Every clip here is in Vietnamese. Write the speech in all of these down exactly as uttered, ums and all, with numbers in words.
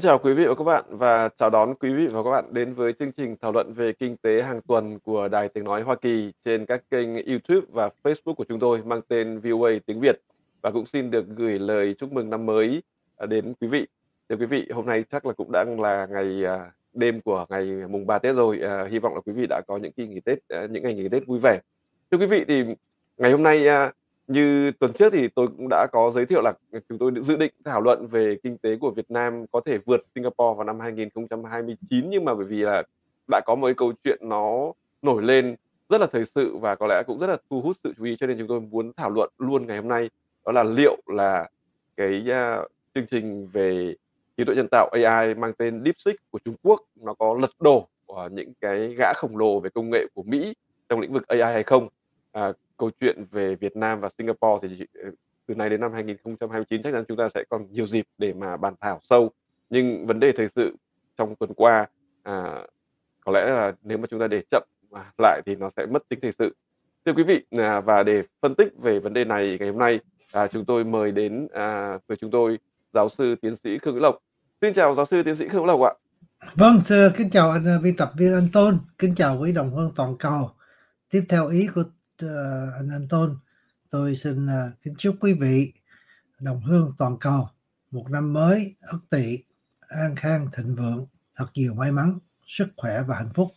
chào quý vị và các bạn và chào đón quý vị và các bạn đến với chương trình thảo luận về kinh tế hàng tuần của Đài Tiếng nói Hoa Kỳ trên các kênh YouTube và Facebook của chúng tôi mang tên vê o a tiếng Việt, và cũng xin được gửi lời chúc mừng năm mới à, đến quý vị. Thưa quý vị, hôm nay chắc là cũng đang là ngày à, đêm của ngày mùng ba Tết rồi. À, hy vọng là quý vị đã có những kỳ nghỉ Tết, à, những ngày nghỉ Tết vui vẻ. Thưa quý vị, thì ngày hôm nay à, như tuần trước thì tôi cũng đã có giới thiệu là chúng tôi dự định thảo luận về kinh tế của Việt Nam có thể vượt Singapore vào năm hai nghìn không trăm hai mươi chín, nhưng mà bởi vì là đã có một cái câu chuyện nó nổi lên rất là thời sự và có lẽ cũng rất là thu hút sự chú ý, cho nên chúng tôi muốn thảo luận luôn ngày hôm nay. Đó là liệu là cái à, chương trình về trí tuệ nhân tạo a i mang tên DeepSeek của Trung Quốc nó có lật đổ của những cái gã khổng lồ về công nghệ của Mỹ trong lĩnh vực a i hay không. À, câu chuyện về Việt Nam và Singapore thì ờ, từ nay đến năm hai nghìn không trăm hai mươi chín chắc chắn chúng ta sẽ còn nhiều dịp để mà bàn thảo sâu. Nhưng vấn đề thời sự trong tuần qua, à, có lẽ là nếu mà chúng ta để chậm à, lại thì nó sẽ mất tính thời sự. Thưa quý vị, à, và để phân tích về vấn đề này ngày hôm nay, à, chúng tôi mời đến à, với chúng tôi giáo sư tiến sĩ Khương Hữu Lộc. Xin chào giáo sư tiến sĩ Khương Hữu Lộc ạ. Vâng, thưa, kính chào anh ờ, biên tập viên Anh Tôn, kính chào quý đồng hương toàn cầu. Tiếp theo ý của ờ, anh Anh Tôn, tôi xin ờ, kính chúc quý vị đồng hương toàn cầu một năm mới ất tỵ, an khang thịnh vượng, thật nhiều may mắn, sức khỏe và hạnh phúc.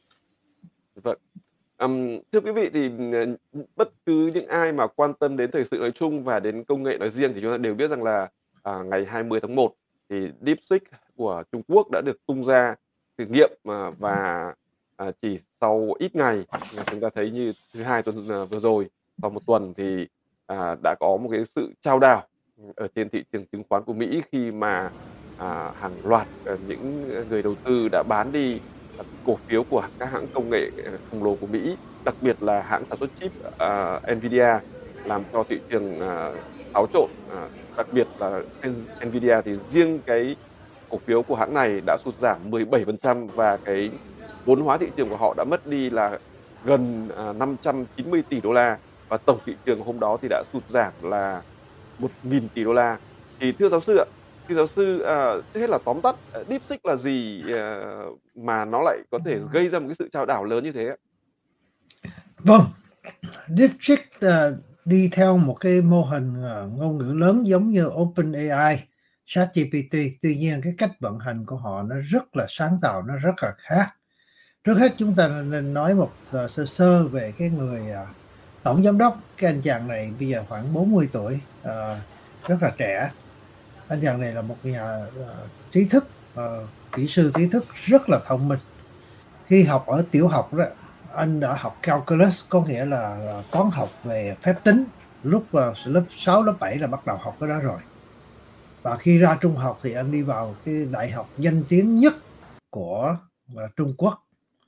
Vâng. Ừm, thưa quý vị, thì ờ, bất cứ những ai mà quan tâm đến thời sự nói chung và đến công nghệ nói riêng thì chúng ta đều biết rằng là à, ngày hai mươi tháng một thì DeepSeek của Trung Quốc đã được tung ra thử nghiệm, à, và à, chỉ sau ít ngày là chúng ta thấy như thứ hai tuần à, vừa rồi, sau một tuần thì à, đã có một cái sự chao đảo ở trên thị trường chứng khoán của Mỹ khi mà à, hàng loạt à, những người đầu tư đã bán đi à, cổ phiếu của các hãng công nghệ ờ, khổng lồ của Mỹ, đặc biệt là hãng sản xuất chip à, Nvidia, làm cho thị trường à, xáo trộn. À, đặc biệt là N- Nvidia thì riêng cái cổ phiếu của hãng này đã sụt giảm mười bảy phần trăm, và cái vốn hóa thị trường của họ đã mất đi là gần à, năm trăm chín mươi tỷ đô la, và tổng thị trường hôm đó thì đã sụt giảm là một nghìn tỷ đô la. Thì thưa giáo sư ạ, thưa giáo sư, à, trước hết là tóm tắt, à, DeepSeek là gì, à, mà nó lại có thể gây ra một cái sự chao đảo lớn như thế ạ? Vâng, DeepSeek uh, đi theo một cái mô hình uh, ngôn ngữ lớn giống như OpenAI, ChatGPT. Tuy nhiên cái cách vận hành của họ nó rất là sáng tạo, nó rất là khác. Trước hết chúng ta nên nói một uh, sơ sơ về cái người uh, tổng giám đốc. Cái anh chàng này bây giờ khoảng bốn mươi tuổi, uh, rất là trẻ. Anh chàng này là một nhà uh, trí thức, uh, kỹ sư trí thức rất là thông minh. Khi học ở tiểu học đó, anh đã học calculus, có nghĩa là toán học về phép tính. Lúc uh, lớp sáu, lớp bảy là bắt đầu học cái đó rồi. Và khi ra trung học thì anh đi vào cái đại học danh tiếng nhất của uh, Trung Quốc.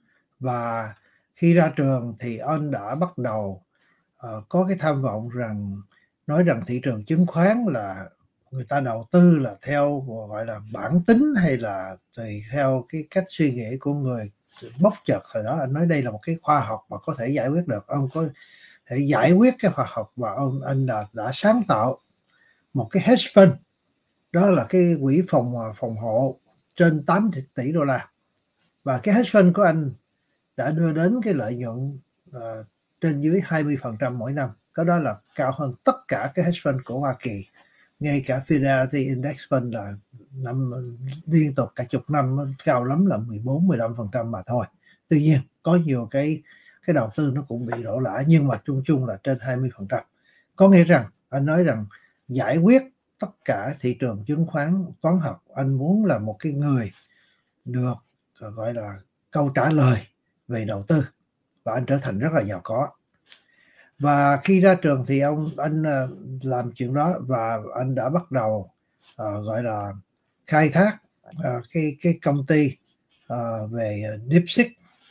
Và khi ra trường thì anh đã bắt đầu uh, có cái tham vọng rằng nói rằng thị trường chứng khoán là người ta đầu tư là theo gọi là bản tính hay là tùy theo cái cách suy nghĩ của người bóc chợt thời đó. Anh nói đây là một cái khoa học mà có thể giải quyết được. Ông có thể giải quyết cái khoa học, và ông anh đã, đã sáng tạo một cái hedge fund, đó là cái quỹ phòng phòng hộ trên tám tỷ đô la. Và cái hedge fund của anh đã đưa đến cái lợi nhuận uh, trên dưới hai mươi phần trăm mỗi năm. Cái đó là cao hơn tất cả cái hedge fund của Hoa Kỳ. Ngay cả Fidelity Index Fund là năm liên tục cả chục năm cao lắm là mười bốn mười lăm phần trăm mà thôi. Tuy nhiên có nhiều cái cái đầu tư nó cũng bị đổ lãi, nhưng mà chung chung là trên hai mươi phần trăm. Có nghĩa rằng anh nói rằng giải quyết tất cả thị trường chứng khoán toán học, anh muốn là một cái người được gọi là câu trả lời về đầu tư, và anh trở thành rất là giàu có. Và khi ra trường thì ông anh làm chuyện đó, và anh đã bắt đầu uh, gọi là khai thác uh, cái cái công ty uh, về DeepSeek,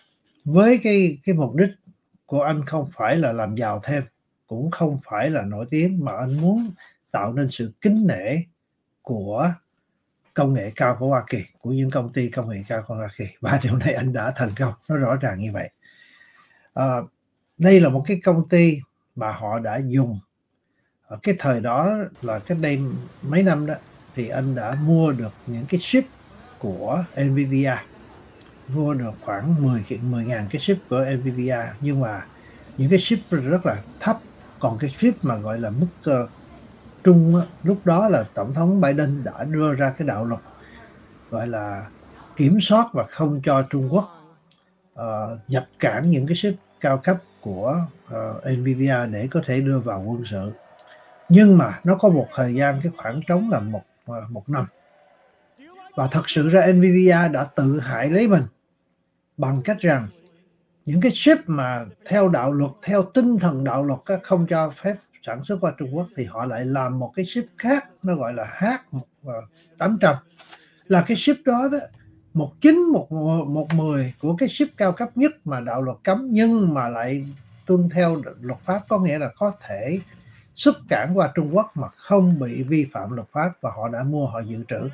với cái cái mục đích của anh không phải là làm giàu thêm, cũng không phải là nổi tiếng, mà anh muốn tạo nên sự kính nể của công nghệ cao của Hoa Kỳ, của những công ty công nghệ cao của Hoa Kỳ. Và điều này anh đã thành công, nó rõ ràng như vậy. À, đây là một cái công ty mà họ đã dùng ở cái thời đó là cách đây mấy năm đó, thì anh đã mua được những cái chip của Nvidia, mua được khoảng mười ngàn cái chip của Nvidia, nhưng mà những cái chip rất là thấp. Còn cái chip mà gọi là mức uh, trung á, lúc đó là Tổng thống Biden đã đưa ra cái đạo luật gọi là kiểm soát và không cho Trung Quốc uh, nhập cảng những cái chip cao cấp của uh, Nvidia để có thể đưa vào quân sự. Nhưng mà nó có một thời gian, cái khoảng trống là một, uh, một năm. Và thật sự ra Nvidia đã tự hại lấy mình bằng cách rằng những cái chip mà theo đạo luật, theo tinh thần đạo luật không cho phép sản xuất qua Trung Quốc, thì họ lại làm một cái chip khác, nó gọi là H tám trăm. Là cái chip đó, đó một chín một một mười của cái chip cao cấp nhất mà đạo luật cấm, nhưng mà lại tuân theo luật pháp, có nghĩa là có thể xuất cảng qua Trung Quốc mà không bị vi phạm luật pháp, và họ đã mua, họ dự trữ.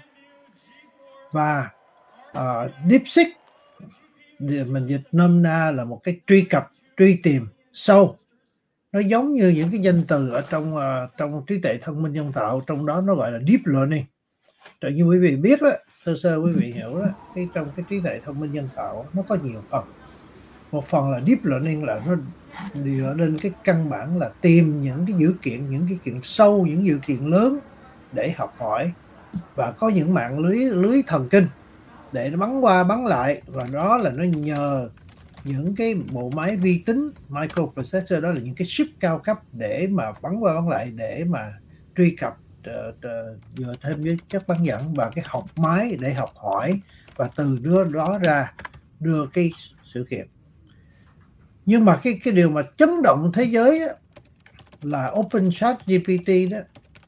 Và uh, DeepSeek mình dịch nôm na là một cái truy cập, truy tìm sâu. Nó giống như những cái danh từ ở trong uh, trong trí tuệ thông minh nhân tạo, trong đó nó gọi là deep learning. Rồi như quý vị biết đó, sơ sơ quý vị hiểu đó, cái trong cái trí tuệ thông minh nhân tạo nó có nhiều phần. Một phần là deep learning là nó dựa lên cái căn bản là tìm những cái dữ kiện, những cái kiện sâu, những dữ kiện lớn để học hỏi, và có những mạng lưới lưới thần kinh để nó bắn qua bắn lại, và đó là nó nhờ những cái bộ máy vi tính microprocessor, đó là những cái chip cao cấp để mà bắn qua bắn lại, để mà truy cập uh, uh, dựa thêm với chất bán dẫn và cái học máy để học hỏi, và từ đưa đó ra đưa cái sự kiện. Nhưng mà cái cái điều mà chấn động thế giới á, là OpenChatGPT đó,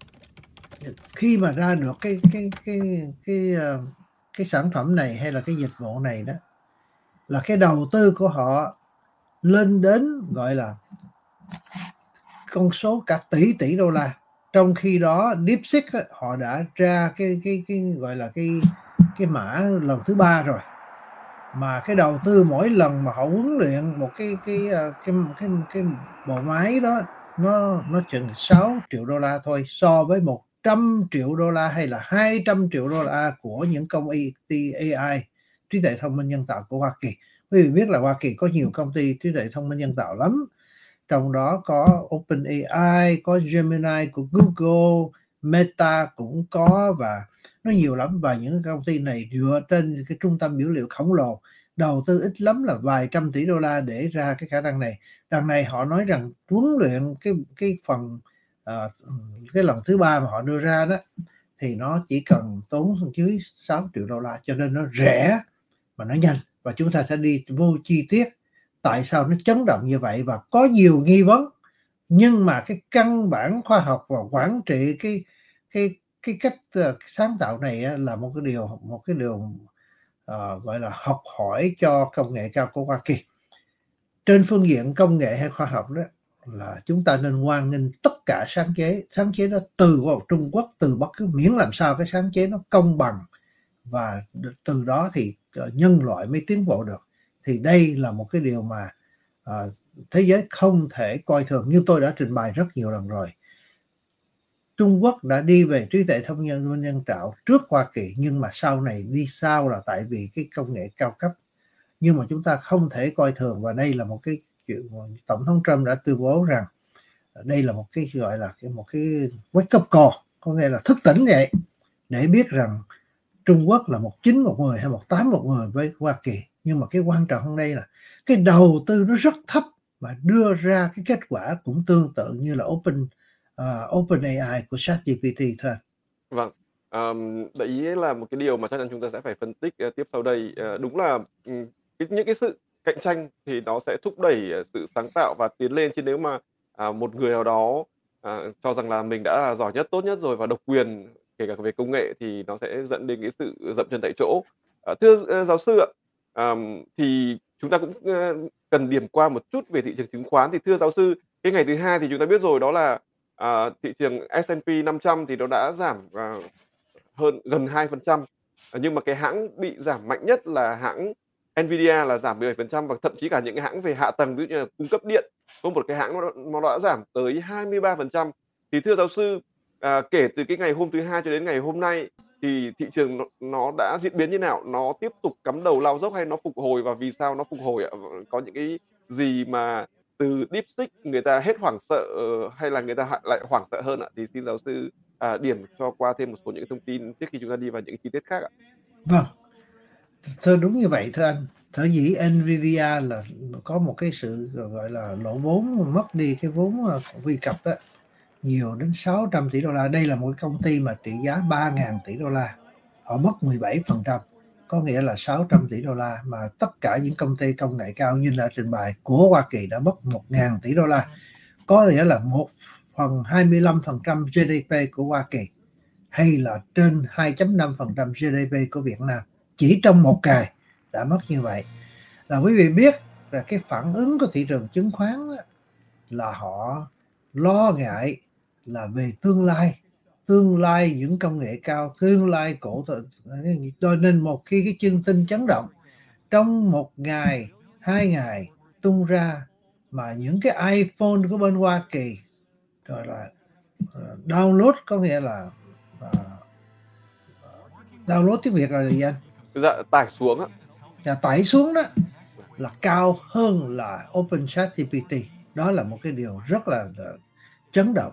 khi mà ra được cái cái cái cái cái, cái sản phẩm này hay là cái dịch vụ này đó, là cái đầu tư của họ lên đến gọi là con số cả tỷ tỷ đô la. Trong khi đó DeepSeek á, họ đã ra cái cái cái gọi là cái cái mã lần thứ ba rồi, mà cái đầu tư mỗi lần mà họ huấn luyện một cái cái cái cái cái, cái bộ máy đó, nó nó chừng sáu triệu đô la thôi, so với một trăm triệu đô la hay là hai trăm triệu đô la của những công ty a i, trí tuệ thông minh nhân tạo của Hoa Kỳ. Quý vị biết là Hoa Kỳ có nhiều công ty trí tuệ thông minh nhân tạo lắm, trong đó có OpenAI, có Gemini của Google, Meta cũng có, và nó nhiều lắm. Và những công ty này dựa trên cái trung tâm dữ liệu khổng lồ, đầu tư ít lắm là vài trăm tỷ đô la để ra cái khả năng này. Đằng này họ nói rằng huấn luyện cái cái phần uh, cái lần thứ ba mà họ đưa ra đó, thì nó chỉ cần tốn dưới sáu triệu đô la, cho nên nó rẻ mà nó nhanh. Và chúng ta sẽ đi vô chi tiết tại sao nó chấn động như vậy, và có nhiều nghi vấn, nhưng mà cái căn bản khoa học và quản trị cái cái cái cách uh, sáng tạo này là một cái điều một cái điều uh, gọi là học hỏi cho công nghệ cao của Hoa Kỳ. Trên phương diện công nghệ hay khoa học đó, là chúng ta nên hoan nghênh tất cả sáng chế sáng chế nó từ vào Trung Quốc, từ bất cứ, miễn làm sao cái sáng chế nó công bằng, và từ đó thì nhân loại mới tiến bộ được. Thì đây là một cái điều mà uh, thế giới không thể coi thường. Như tôi đã trình bày rất nhiều lần rồi, Trung Quốc đã đi về trí tuệ thông minh nhân tạo trước Hoa Kỳ, nhưng mà sau này đi sau là tại vì cái công nghệ cao cấp. Nhưng mà chúng ta không thể coi thường, và đây là một cái chuyện Tổng thống Trump đã tuyên bố rằng đây là một cái gọi là cái một cái wake up call, có nghĩa là thức tỉnh vậy, để biết rằng Trung Quốc là một chín một mười hay một tám một mười với Hoa Kỳ. Nhưng mà cái quan trọng hơn đây là cái đầu tư nó rất thấp, và đưa ra cái kết quả cũng tương tự như là Open uh, OpenAI của ChatGPT thôi. Vâng, um, đấy là một cái điều mà chắc chắn chúng ta sẽ phải phân tích uh, tiếp sau đây. Uh, đúng là um, cái, những cái sự cạnh tranh thì nó sẽ thúc đẩy uh, sự sáng tạo và tiến lên, chứ nếu mà uh, một người nào đó uh, cho rằng là mình đã là giỏi nhất, tốt nhất rồi và độc quyền kể cả về công nghệ, thì nó sẽ dẫn đến cái sự dậm chân tại chỗ. Uh, thưa uh, giáo sư ạ, um, thì chúng ta cũng uh, cần điểm qua một chút về thị trường chứng khoán. Thì thưa giáo sư, cái ngày thứ hai thì chúng ta biết rồi, đó là À, thị trường S and P năm trăm thì nó đã giảm à, hơn gần hai phần trăm, à, nhưng mà cái hãng bị giảm mạnh nhất là hãng Nvidia là giảm mười bảy phần trăm, và thậm chí cả những cái hãng về hạ tầng ví dụ như là cung cấp điện, có một cái hãng nó, nó đã giảm tới hai mươi ba phần trăm. Thì thưa giáo sư, À, kể từ cái ngày hôm thứ Hai cho đến ngày hôm nay thì thị trường nó nó đã diễn biến như nào? Nó tiếp tục cắm đầu lao dốc hay nó phục hồi và vì sao nó phục hồi ạ? V có những cái gì mà từ DeepSeek người ta hết hoảng sợ, ờ, hay là người ta h lại hoảng sợ hơn ạ? Thì xin giáo sư, à, điểm cho qua thêm một số những cái thông tin trước khi chúng ta đi vào những cái chi tiết khác ạ. Vâng, thưa đúng như vậy thưa anh. Sở dĩ Nvidia là có một cái sự, gọi là, lỗ vốn, mất đi cái vốn, ơ, quy cập á, nhiều đến sáu trăm tỷ đô la. Đây là một cái công ty mà trị giá ba ngàn tỷ đô la, họ mất mười bảy phần trăm, có nghĩa là sáu trăm tỷ đô la, mà tất cả những công ty công nghệ cao như đã trình bày của Hoa Kỳ đã mất một ngàn tỷ đô la, có nghĩa là một phần hai mươi lăm phần trăm giê đê pê của Hoa Kỳ, hay là trên hai phẩy năm phần trăm giê đê pê của Việt Nam, chỉ trong một ngày đã mất như vậy. Là quý vị biết là cái phản ứng của thị trường chứng khoán á, là họ lo ngại là về tương lai, tương lai những công nghệ cao, tương lai cổ tự, cho nên một khi cái chương tin chấn động trong một ngày, hai ngày tung ra mà những cái iPhone của bên Hoa Kỳ gọi là ờ, download, có nghĩa là ờ, download tiếng Việt là gì anh? Dạ, tải xuống ạ. Và tải xuống đó là cao hơn là Open ChatGPT. Đó là một cái điều rất là, là chấn động,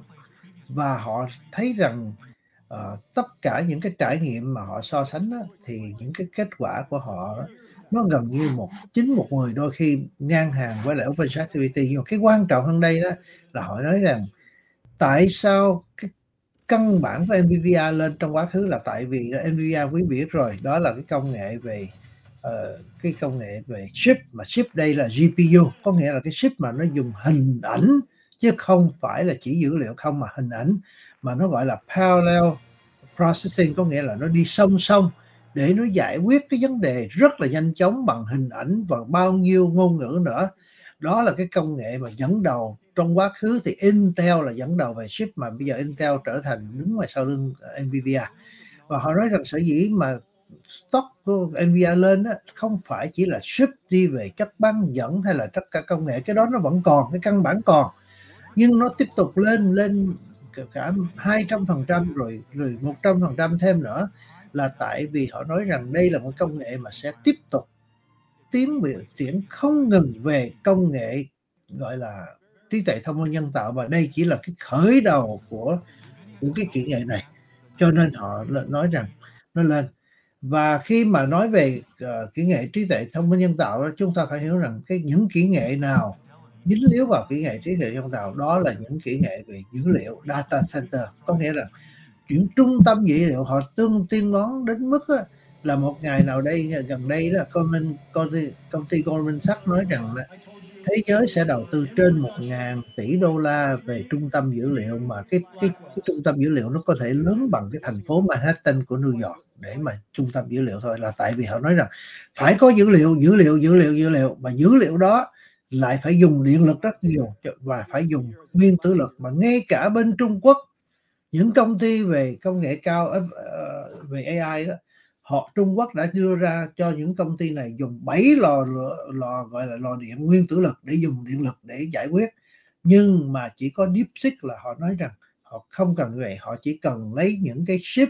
và họ thấy rằng uh, tất cả những cái trải nghiệm mà họ so sánh đó, thì những cái kết quả của họ đó, nó gần như một chín một mười, đôi khi ngang hàng với lại Open ChatGPT. Nhưng mà cái quan trọng hơn đây đó là họ nói rằng tại sao cái căn bản của Nvidia lên trong quá khứ là tại vì Nvidia quý vị biết rồi, đó là cái công nghệ về uh, cái công nghệ về chip, mà chip đây là giê pê u, có nghĩa là cái chip mà nó dùng hình ảnh chứ không phải là chỉ dữ liệu không, mà hình ảnh, mà nó gọi là parallel processing, có nghĩa là nó đi song song để nó giải quyết cái vấn đề rất là nhanh chóng bằng hình ảnh và bao nhiêu ngôn ngữ nữa. Đó là cái công nghệ mà dẫn đầu. Trong quá khứ thì Intel là dẫn đầu về chip, mà bây giờ Intel trở thành đứng ngoài sau lưng Nvidia. Và họ nói rằng sở dĩ mà stock của Nvidia lên đó, không phải chỉ là chip đi về chất bán dẫn hay là tất cả công nghệ, cái đó nó vẫn còn, cái căn bản còn, nhưng nó tiếp tục lên lên cả hai trăm phần trăm rồi rồi một trăm phần trăm thêm nữa, là tại vì họ nói rằng đây là một công nghệ mà sẽ tiếp tục tiến biểu triển không ngừng về công nghệ gọi là trí tuệ thông minh nhân tạo, và đây chỉ là cái khởi đầu của của cái kỹ nghệ này, cho nên họ nói rằng nó lên. Và khi mà nói về uh, kỹ nghệ trí tuệ thông minh nhân tạo đó, chúng ta phải hiểu rằng cái những kỹ nghệ nào dính líu vào kỹ nghệ trí tuệ nhân tạo, đó là những kỹ nghệ về dữ liệu, data center, có nghĩa là chuyển trung tâm dữ liệu. Họ tương tiên đoán đến mức á, là một ngày nào đây gần đây đó, Goldman, công ty công ty Goldman Sachs nói rằng là thế giới sẽ đầu tư trên một ngàn tỷ đô la về trung tâm dữ liệu, mà cái, cái cái trung tâm dữ liệu nó có thể lớn bằng cái thành phố Manhattan của New York để mà trung tâm dữ liệu thôi, là tại vì họ nói rằng phải có dữ liệu, dữ liệu, dữ liệu, dữ liệu, mà dữ liệu đó lại phải dùng điện lực rất nhiều và phải dùng nguyên tử lực, mà ngay cả bên Trung Quốc, những công ty về công nghệ cao uh, về a i đó, họ Trung Quốc đã đưa ra cho những công ty này dùng bảy lò lửa, lò gọi là lò điện nguyên tử lực để dùng điện lực để giải quyết. Nhưng mà chỉ có DeepSeek là họ nói rằng họ không cần như vậy, họ chỉ cần lấy những cái chip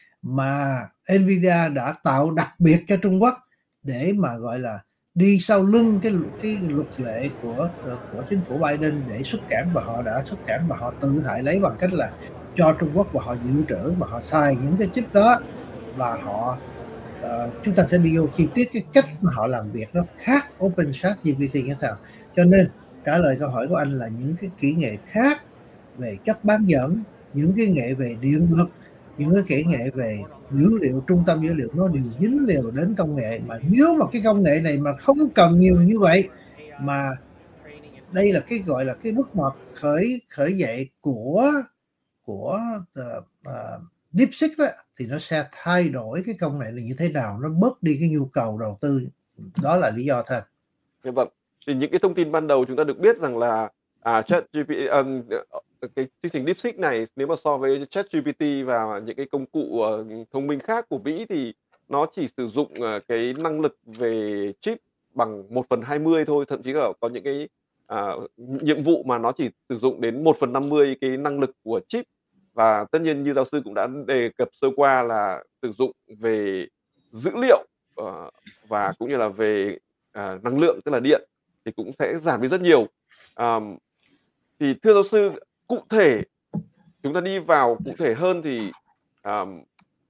mà Nvidia đã tạo đặc biệt cho Trung Quốc để mà gọi là đi sau lưng cái cái luật lệ của của chính phủ Biden để xuất cản, và họ đã xuất cản và họ tự hại lấy bằng cách là cho Trung Quốc, và họ dự trữ và họ xài những cái chip đó, và họ uh, chúng ta sẽ đi vô chi tiết cái cách mà họ làm việc nó khác Open ChatGPT như thế nào. Cho nên trả lời câu hỏi của anh là những cái kỹ nghệ khác về chất bán dẫn, những cái nghệ về điện lực, những cái kỹ nghệ về dữ liệu, trung tâm dữ liệu, nó đều dính liền đến công nghệ. Mà nếu mà cái công nghệ này mà không cần nhiều như vậy, mà đây là cái gọi là cái bước ngoặt khởi khởi dậy của của uh, uh, DeepSeek đó, thì nó sẽ thay đổi cái công nghệ này như thế nào, nó bớt đi cái nhu cầu đầu tư. Đó là lý do thôi. Dạ vâng. Thì những cái thông tin ban đầu chúng ta được biết rằng là à, ChatGPT, um, cái chương trình DeepSeek này nếu mà so với ChatGPT và những cái công cụ uh, thông minh khác của Mỹ thì nó chỉ sử dụng uh, cái năng lực về chip bằng một phần hai mươi thôi, thậm chí là có những cái uh, nhiệm vụ mà nó chỉ sử dụng đến một phần năm mươi cái năng lực của chip. Và tất nhiên như giáo sư cũng đã đề cập sơ qua là sử dụng về dữ liệu, ờ, và cũng như là về, à, năng lượng, tức là điện thì cũng sẽ giảm đi rất nhiều. Ờm, thì thưa giáo sư, cụ thể chúng ta đi vào cụ thể hơn thì, ờm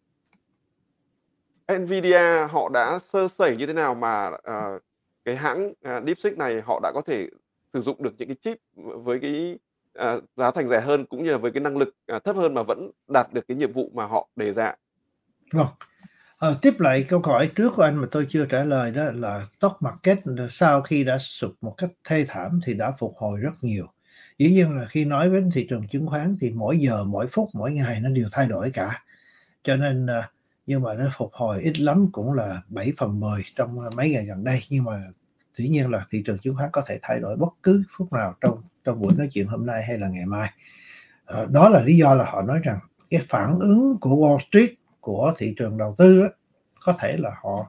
NVIDIA họ đã sơ sẩy như thế nào mà, ờ, cái hãng, à, DeepSeek này họ đã có thể sử dụng được những cái chip v với cái, à, giá thành rẻ hơn, cũng như là với cái năng lực, à, thấp hơn mà vẫn đạt được cái nhiệm vụ mà họ đề ra? Vâng. Ờ, tiếp lại câu hỏi trước của anh mà tôi chưa trả lời đó là stock market sau khi đã sụt một cách thê thảm thì đã phục hồi rất nhiều. Dĩ nhiên là khi nói đến thị trường chứng khoán thì mỗi giờ, mỗi phút, mỗi ngày nó đều thay đổi cả. Cho nên, à, nhưng mà nó phục hồi ít lắm cũng là bảy phần mười trong mấy ngày gần đây. Nhưng mà dĩ nhiên là thị trường chứng khoán có thể thay đổi bất cứ phút nào trong trong buổi nói chuyện hôm nay hay là ngày mai. Ờ, đó là lý do là họ nói rằng cái phản ứng của Wall Street, của thị trường đầu tư đó, có thể là họ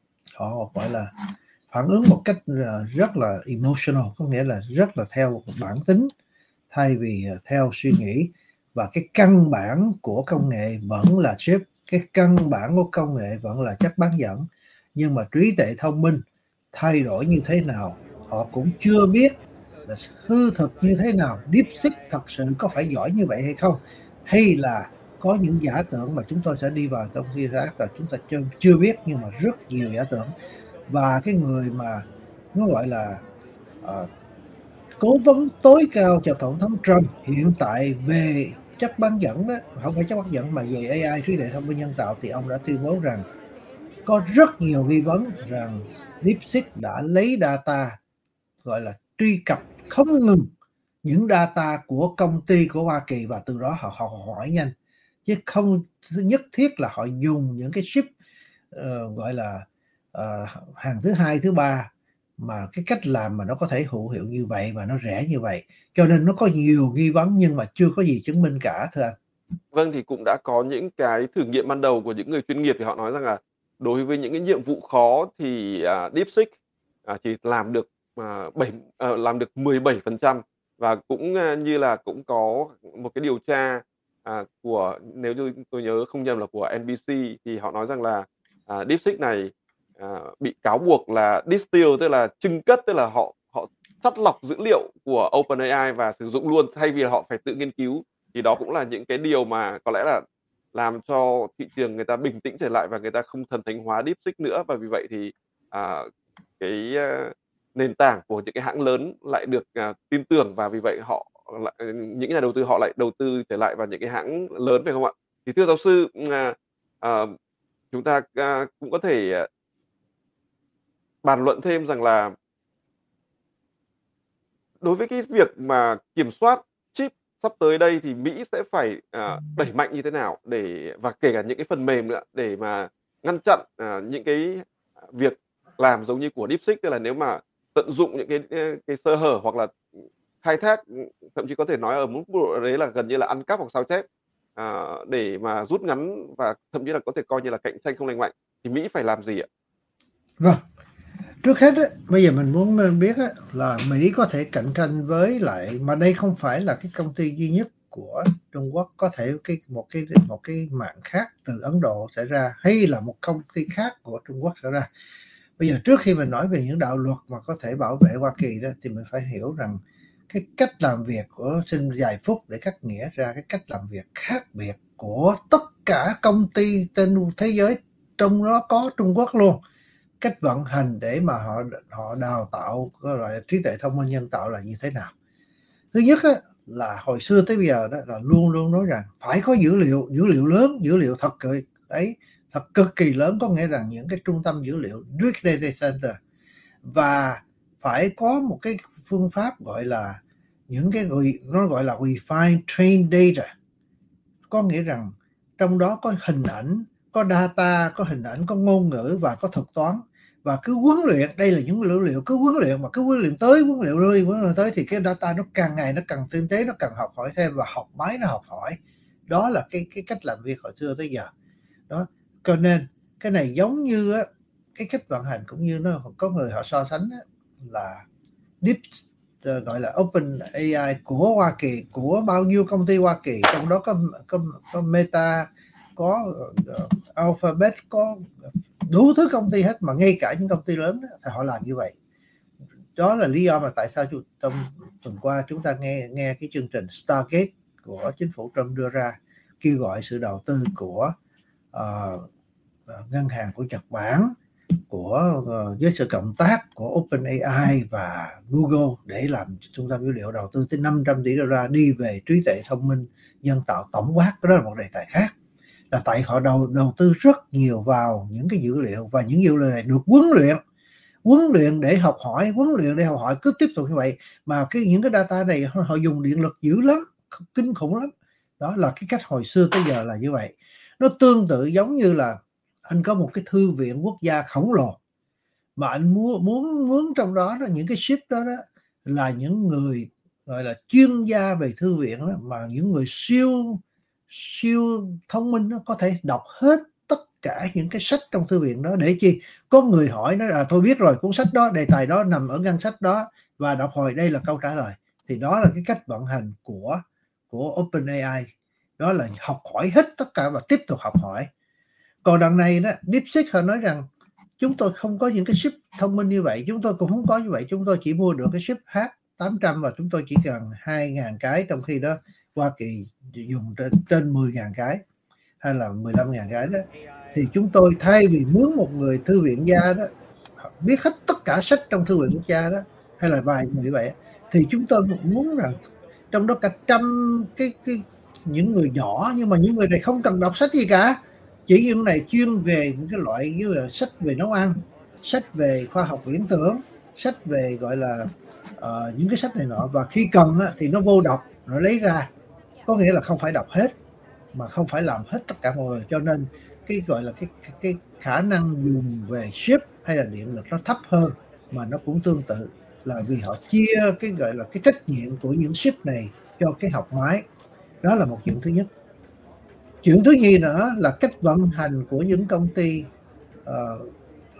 họ gọi là phản ứng một cách rất là emotional, có nghĩa là rất là theo bản tính thay vì theo suy nghĩ. Và cái căn bản của công nghệ vẫn là chip, cái căn bản của công nghệ vẫn là chất bán dẫn, nhưng mà trí tuệ thông minh thay đổi như thế nào họ cũng chưa biết, là hư thực như thế nào, DeepSeek thật sự có phải giỏi như vậy hay không, hay là có những giả tưởng mà chúng tôi sẽ đi vào trong khi đó là chúng ta chưa, chưa biết, nhưng mà rất nhiều giả tưởng. Và cái người mà nó gọi là uh, cố vấn tối cao cho tổng thống Trump hiện tại về chất bán dẫn đó, không phải chất bán dẫn mà về a i, trí tuệ thông minh nhân tạo, thì ông đã tuyên bố rằng có rất nhiều nghi vấn rằng DeepSeek đã lấy data, gọi là truy cập không ngừng những data của công ty của Hoa Kỳ, và từ đó họ, họ hỏi nhanh, chứ không nhất thiết là họ dùng những cái chip uh, gọi là uh, hàng thứ hai, thứ ba, mà cái cách làm mà nó có thể hữu hiệu như vậy và nó rẻ như vậy. Cho nên nó có nhiều nghi vấn nhưng mà chưa có gì chứng minh cả, thưa anh. Vâng, thì cũng đã có những cái thử nghiệm ban đầu của những người chuyên nghiệp thì họ nói rằng là đối với những cái nhiệm vụ khó thì, à, DeepSeek, à, chỉ làm được, à, bảy ờ, làm được mười bảy phần trăm. Và cũng, a, như là cũng có một cái điều tra, à, của nếu như tôi nhớ không nhầm là của en bê xê thì họ nói rằng là, à, DeepSeek này, à, bị cáo buộc là distill, tức là chưng cất, tức là họ họ chắt lọc dữ liệu của OpenAI và sử dụng luôn thay vì là họ phải tự nghiên cứu. Thì đó cũng là những cái điều mà có lẽ là làm cho thị trường người ta bình tĩnh trở lại và người ta không thần thánh hóa DeepSeek nữa. Và vì vậy thì, à, cái, a, nền tảng của những cái hãng lớn lại được, à, tin tưởng, và vì vậy họ lại những nhà đầu tư họ lại đầu tư trở lại vào những cái hãng lớn, phải không ạ? Thì thưa giáo sư, à, ờ, chúng ta, a, cũng có thể, à bàn luận thêm rằng là đối với cái việc mà kiểm soát chip sắp tới đây thì Mỹ sẽ phải, à, đẩy mạnh như thế nào để và kể cả những cái phần mềm nữa để mà ngăn chặn, à, những cái việc làm giống như của DeepSeek, tức là nếu mà tận dụng những cái, ơ, cái sơ hở hoặc là, khai thác, thậm chí có thể nói ở mức độ đấy là gần như là ăn cắp hoặc sao chép, à, để mà rút ngắn và thậm chí là có thể coi như là cạnh tranh không lành mạnh, thì Mỹ phải làm gì ạ? Vâng. Trước hết á, bây giờ mình muốn biết á, là Mỹ có thể cạnh tranh với lại, mà đây không phải là cái công ty duy nhất của Trung Quốc, có thể cái một cái một cái mạng khác từ Ấn Độ xảy ra, hay là một công ty khác của Trung Quốc xảy ra. Bây giờ trước khi mình nói về những đạo luật mà có thể bảo vệ Hoa Kỳ đó, thì mình phải hiểu rằng cái cách làm việc của, xin vài phút để cắt nghĩa ra cái cách làm việc khác biệt của tất cả công ty trên thế giới, trong đó có Trung Quốc luôn. Cách vận hành để mà họ họ đào tạo gọi là trí tuệ thông minh nhân tạo là như thế nào. Thứ nhất á, là hồi xưa tới bây giờ đó là luôn luôn nói rằng phải có dữ liệu, dữ liệu lớn, dữ liệu thật kỳ ấy, thật cực kỳ lớn, có nghĩa rằng những cái trung tâm dữ liệu big data center, và phải có một cái phương pháp gọi là những cái nó gọi là refine train data, có nghĩa rằng trong đó có hình ảnh, có data, có hình ảnh, có ngôn ngữ và có thuật toán, và cứ huấn luyện. Đây là những dữ liệu cứ huấn luyện, mà cứ huấn luyện tới huấn luyện lui huấn luyện tới thì cái data nó càng ngày nó càng tinh tế, nó càng học hỏi thêm, và học máy nó học hỏi. Đó là cái cái cách làm việc hồi xưa tới giờ đó. Cho nên cái này giống như á, cái cách vận hành cũng như nó có người họ so sánh á, là Deep gọi là Open a i của Hoa Kỳ, của bao nhiêu công ty Hoa Kỳ, trong đó có có, có Meta, có uh, Alphabet, có đủ thứ công ty hết, mà ngay cả những công ty lớn đó, thì họ làm như vậy. Đó là lý do mà tại sao trong tuần qua chúng ta nghe nghe cái chương trình Stargate của chính phủ Trump đưa ra, kêu gọi sự đầu tư của uh, ngân hàng của Nhật Bản, của uh, với sự cộng tác của OpenAI và Google để làm trung tâm dữ liệu, đầu tư tới năm trăm tỷ đô la đi về trí tuệ thông minh nhân tạo tổng quát. Đó là một đề tài khác, là tại họ đầu đầu tư rất nhiều vào những cái dữ liệu, và những dữ liệu này được huấn luyện huấn luyện để học hỏi, huấn luyện để học hỏi, cứ tiếp tục như vậy. Mà cái những cái data này họ, họ dùng điện lực dữ lắm, kinh khủng lắm. Đó là cái cách hồi xưa tới giờ là như vậy. Nó tương tự giống như là anh có một cái thư viện quốc gia khổng lồ, mà anh muốn muốn muốn trong đó đó, những cái ship đó, đó là những người gọi là chuyên gia về thư viện đó, mà những người siêu siêu thông minh đó, có thể đọc hết tất cả những cái sách trong thư viện đó. Để chi? Có người hỏi nó là tôi biết rồi, cuốn sách đó, đề tài đó nằm ở ngăn sách đó, và đọc hồi đây là câu trả lời. Thì đó là cái cách vận hành của của OpenAI, đó là học hỏi hết tất cả và tiếp tục học hỏi. Còn đằng này đó, DeepSeek họ nói rằng chúng tôi không có những cái chip thông minh như vậy, chúng tôi cũng không có như vậy, chúng tôi chỉ mua được cái chip H tám trăm và chúng tôi chỉ cần hai nghìn cái, trong khi đó Hoa Kỳ dùng trên, trên mười nghìn cái hay là mười lăm nghìn cái đó. Thì chúng tôi thay vì mướn một người thư viện gia đó biết hết tất cả sách trong thư viện quốc gia đó, hay là vài người vậy, thì chúng tôi muốn rằng trong đó cả trăm cái, cái những người nhỏ, nhưng mà những người này không cần đọc sách gì cả, chỉ những này chuyên về những cái loại như là sách về nấu ăn, sách về khoa học viễn tưởng, sách về gọi là uh, những cái sách này nọ, và khi cần á, thì nó vô đọc, nó lấy ra, có nghĩa là không phải đọc hết, mà không phải làm hết tất cả mọi người. Cho nên cái gọi là cái cái khả năng dùng về chip hay là điện lực nó thấp hơn, mà nó cũng tương tự là vì họ chia cái gọi là cái trách nhiệm của những chip này cho cái học máy. Đó là một chuyện thứ nhất. Chuyện thứ nhì nữa là cách vận hành của những công ty uh,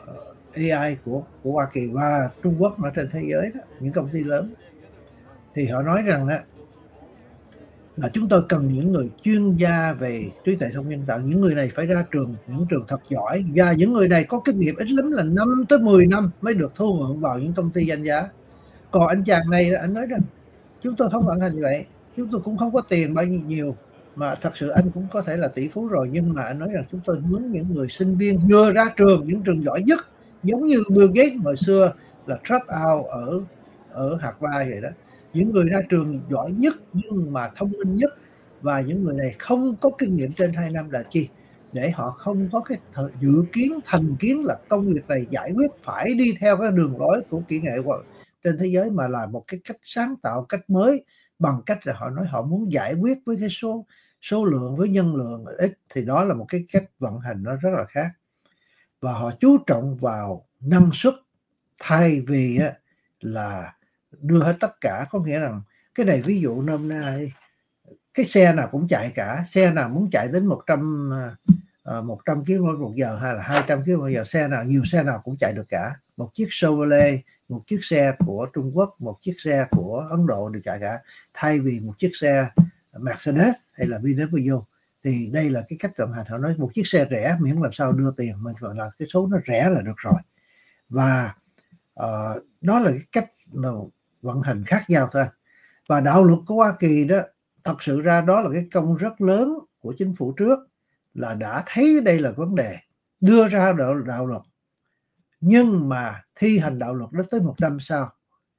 a i của của Hoa Kỳ và Trung Quốc ở trên thế giới đó, những công ty lớn. Thì họ nói rằng đó, là chúng tôi cần những người chuyên gia về trí tuệ thông minh nhân tạo. Những người này phải ra trường, những trường thật giỏi, và những người này có kinh nghiệm ít lắm là năm tới mười năm mới được thu mượn vào những công ty danh giá. Còn anh chàng này, anh nói rằng chúng tôi không vận hành như vậy, chúng tôi cũng không có tiền bao nhiêu nhiều, mà thật sự anh cũng có thể là tỷ phú rồi, nhưng mà anh nói rằng chúng tôi muốn những người sinh viên vừa ra trường, những trường giỏi nhất, giống như Bill Gates hồi xưa là drop out ở ở Harvard vậy đó, những người ra trường giỏi nhất nhưng mà thông minh nhất. Và những người này không có kinh nghiệm trên hai năm là chi? Để họ không có cái thời, dự kiến thành kiến là công việc này giải quyết phải đi theo cái đường lối của kỹ nghệ trên thế giới, mà là một cái cách sáng tạo, cách mới, bằng cách là họ nói họ muốn giải quyết với cái số số lượng với nhân lượng ít. Thì đó là một cái cách vận hành nó rất là khác, và họ chú trọng vào năng suất thay vì là đưa hết tất cả. Có nghĩa rằng cái này ví dụ nôm na, cái xe nào cũng chạy cả, xe nào muốn chạy đến một trăm một trăm ki lô mét một giờ hay là hai trăm ki lô mét một giờ, xe nào nhiều xe nào cũng chạy được cả. Một chiếc Chevrolet, một chiếc xe của Trung Quốc, một chiếc xe của Ấn Độ đều chạy cả, thay vì một chiếc xe Mercedes hay là bê em vê. Thì đây là cái cách vận hành. Họ nói một chiếc xe rẻ miễn làm sao đưa tiền, mình gọi là cái số nó rẻ là được rồi. Và uh, đó là cái cách vận hành khác nhau thôi. Và đạo luật của Hoa Kỳ đó, thật sự ra đó là cái công rất lớn của chính phủ trước, là đã thấy đây là vấn đề, đưa ra đạo, đạo luật, nhưng mà thi hành đạo luật đó tới một năm sau.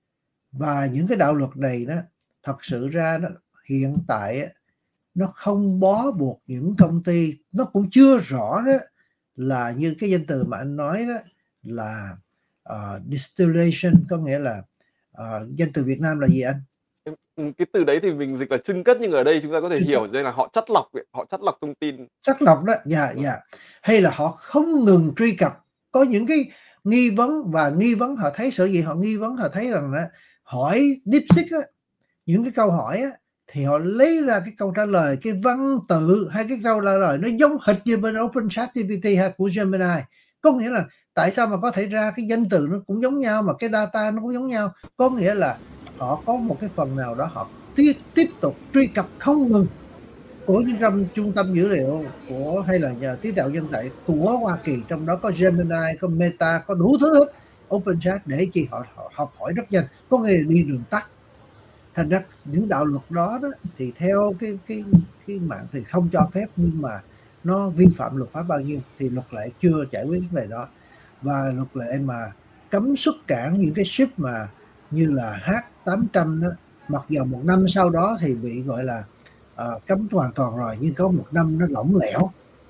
Và những cái đạo luật này đó, thật sự ra đó, hiện tại nó không bó buộc những công ty, nó cũng chưa rõ đó là như cái danh từ mà anh nói đó là uh, distillation, có nghĩa là uh, danh từ Việt Nam là gì anh? Cái từ đấy thì mình dịch là chưng cất, nhưng ở đây chúng ta có thể hiểu đây là họ chắt lọc, họ chắt lọc thông tin. Chắt lọc đó, dạ, dạ. Hay là họ không ngừng truy cập, có những cái nghi vấn, và nghi vấn họ thấy sở dĩ họ nghi vấn, họ thấy rằng là hỏi DeepSeek á, những cái câu hỏi á, thì họ lấy ra cái câu trả lời, cái văn tự hay cái câu trả lời nó giống hệt như bên Open ChatGPT hay của Gemini. Có nghĩa là tại sao mà có thể ra cái danh từ nó cũng giống nhau mà cái data nó cũng giống nhau? Có nghĩa là họ có một cái phần nào đó họ tiếp tiếp tục truy cập không ngừng của những trong trung tâm dữ liệu của hay là nhờ trí tuệ nhân tạo của Hoa Kỳ, trong đó có Gemini, có Meta, có đủ thứ hết, OpenChat, để chi họ, họ học hỏi rất nhanh, có nghĩa là đi đường tắt. Thành ra những đạo luật đó, đó thì theo cái cái cái mạng thì không cho phép, nhưng mà nó vi phạm luật pháp bao nhiêu thì luật lệ chưa giải quyết về đó. Và luật lệ mà cấm xuất cảng những cái ship mà như là H tám trăm đó, mặc dù một năm sau đó thì bị gọi là uh, cấm hoàn toàn rồi, nhưng có một năm nó lỏng lẻo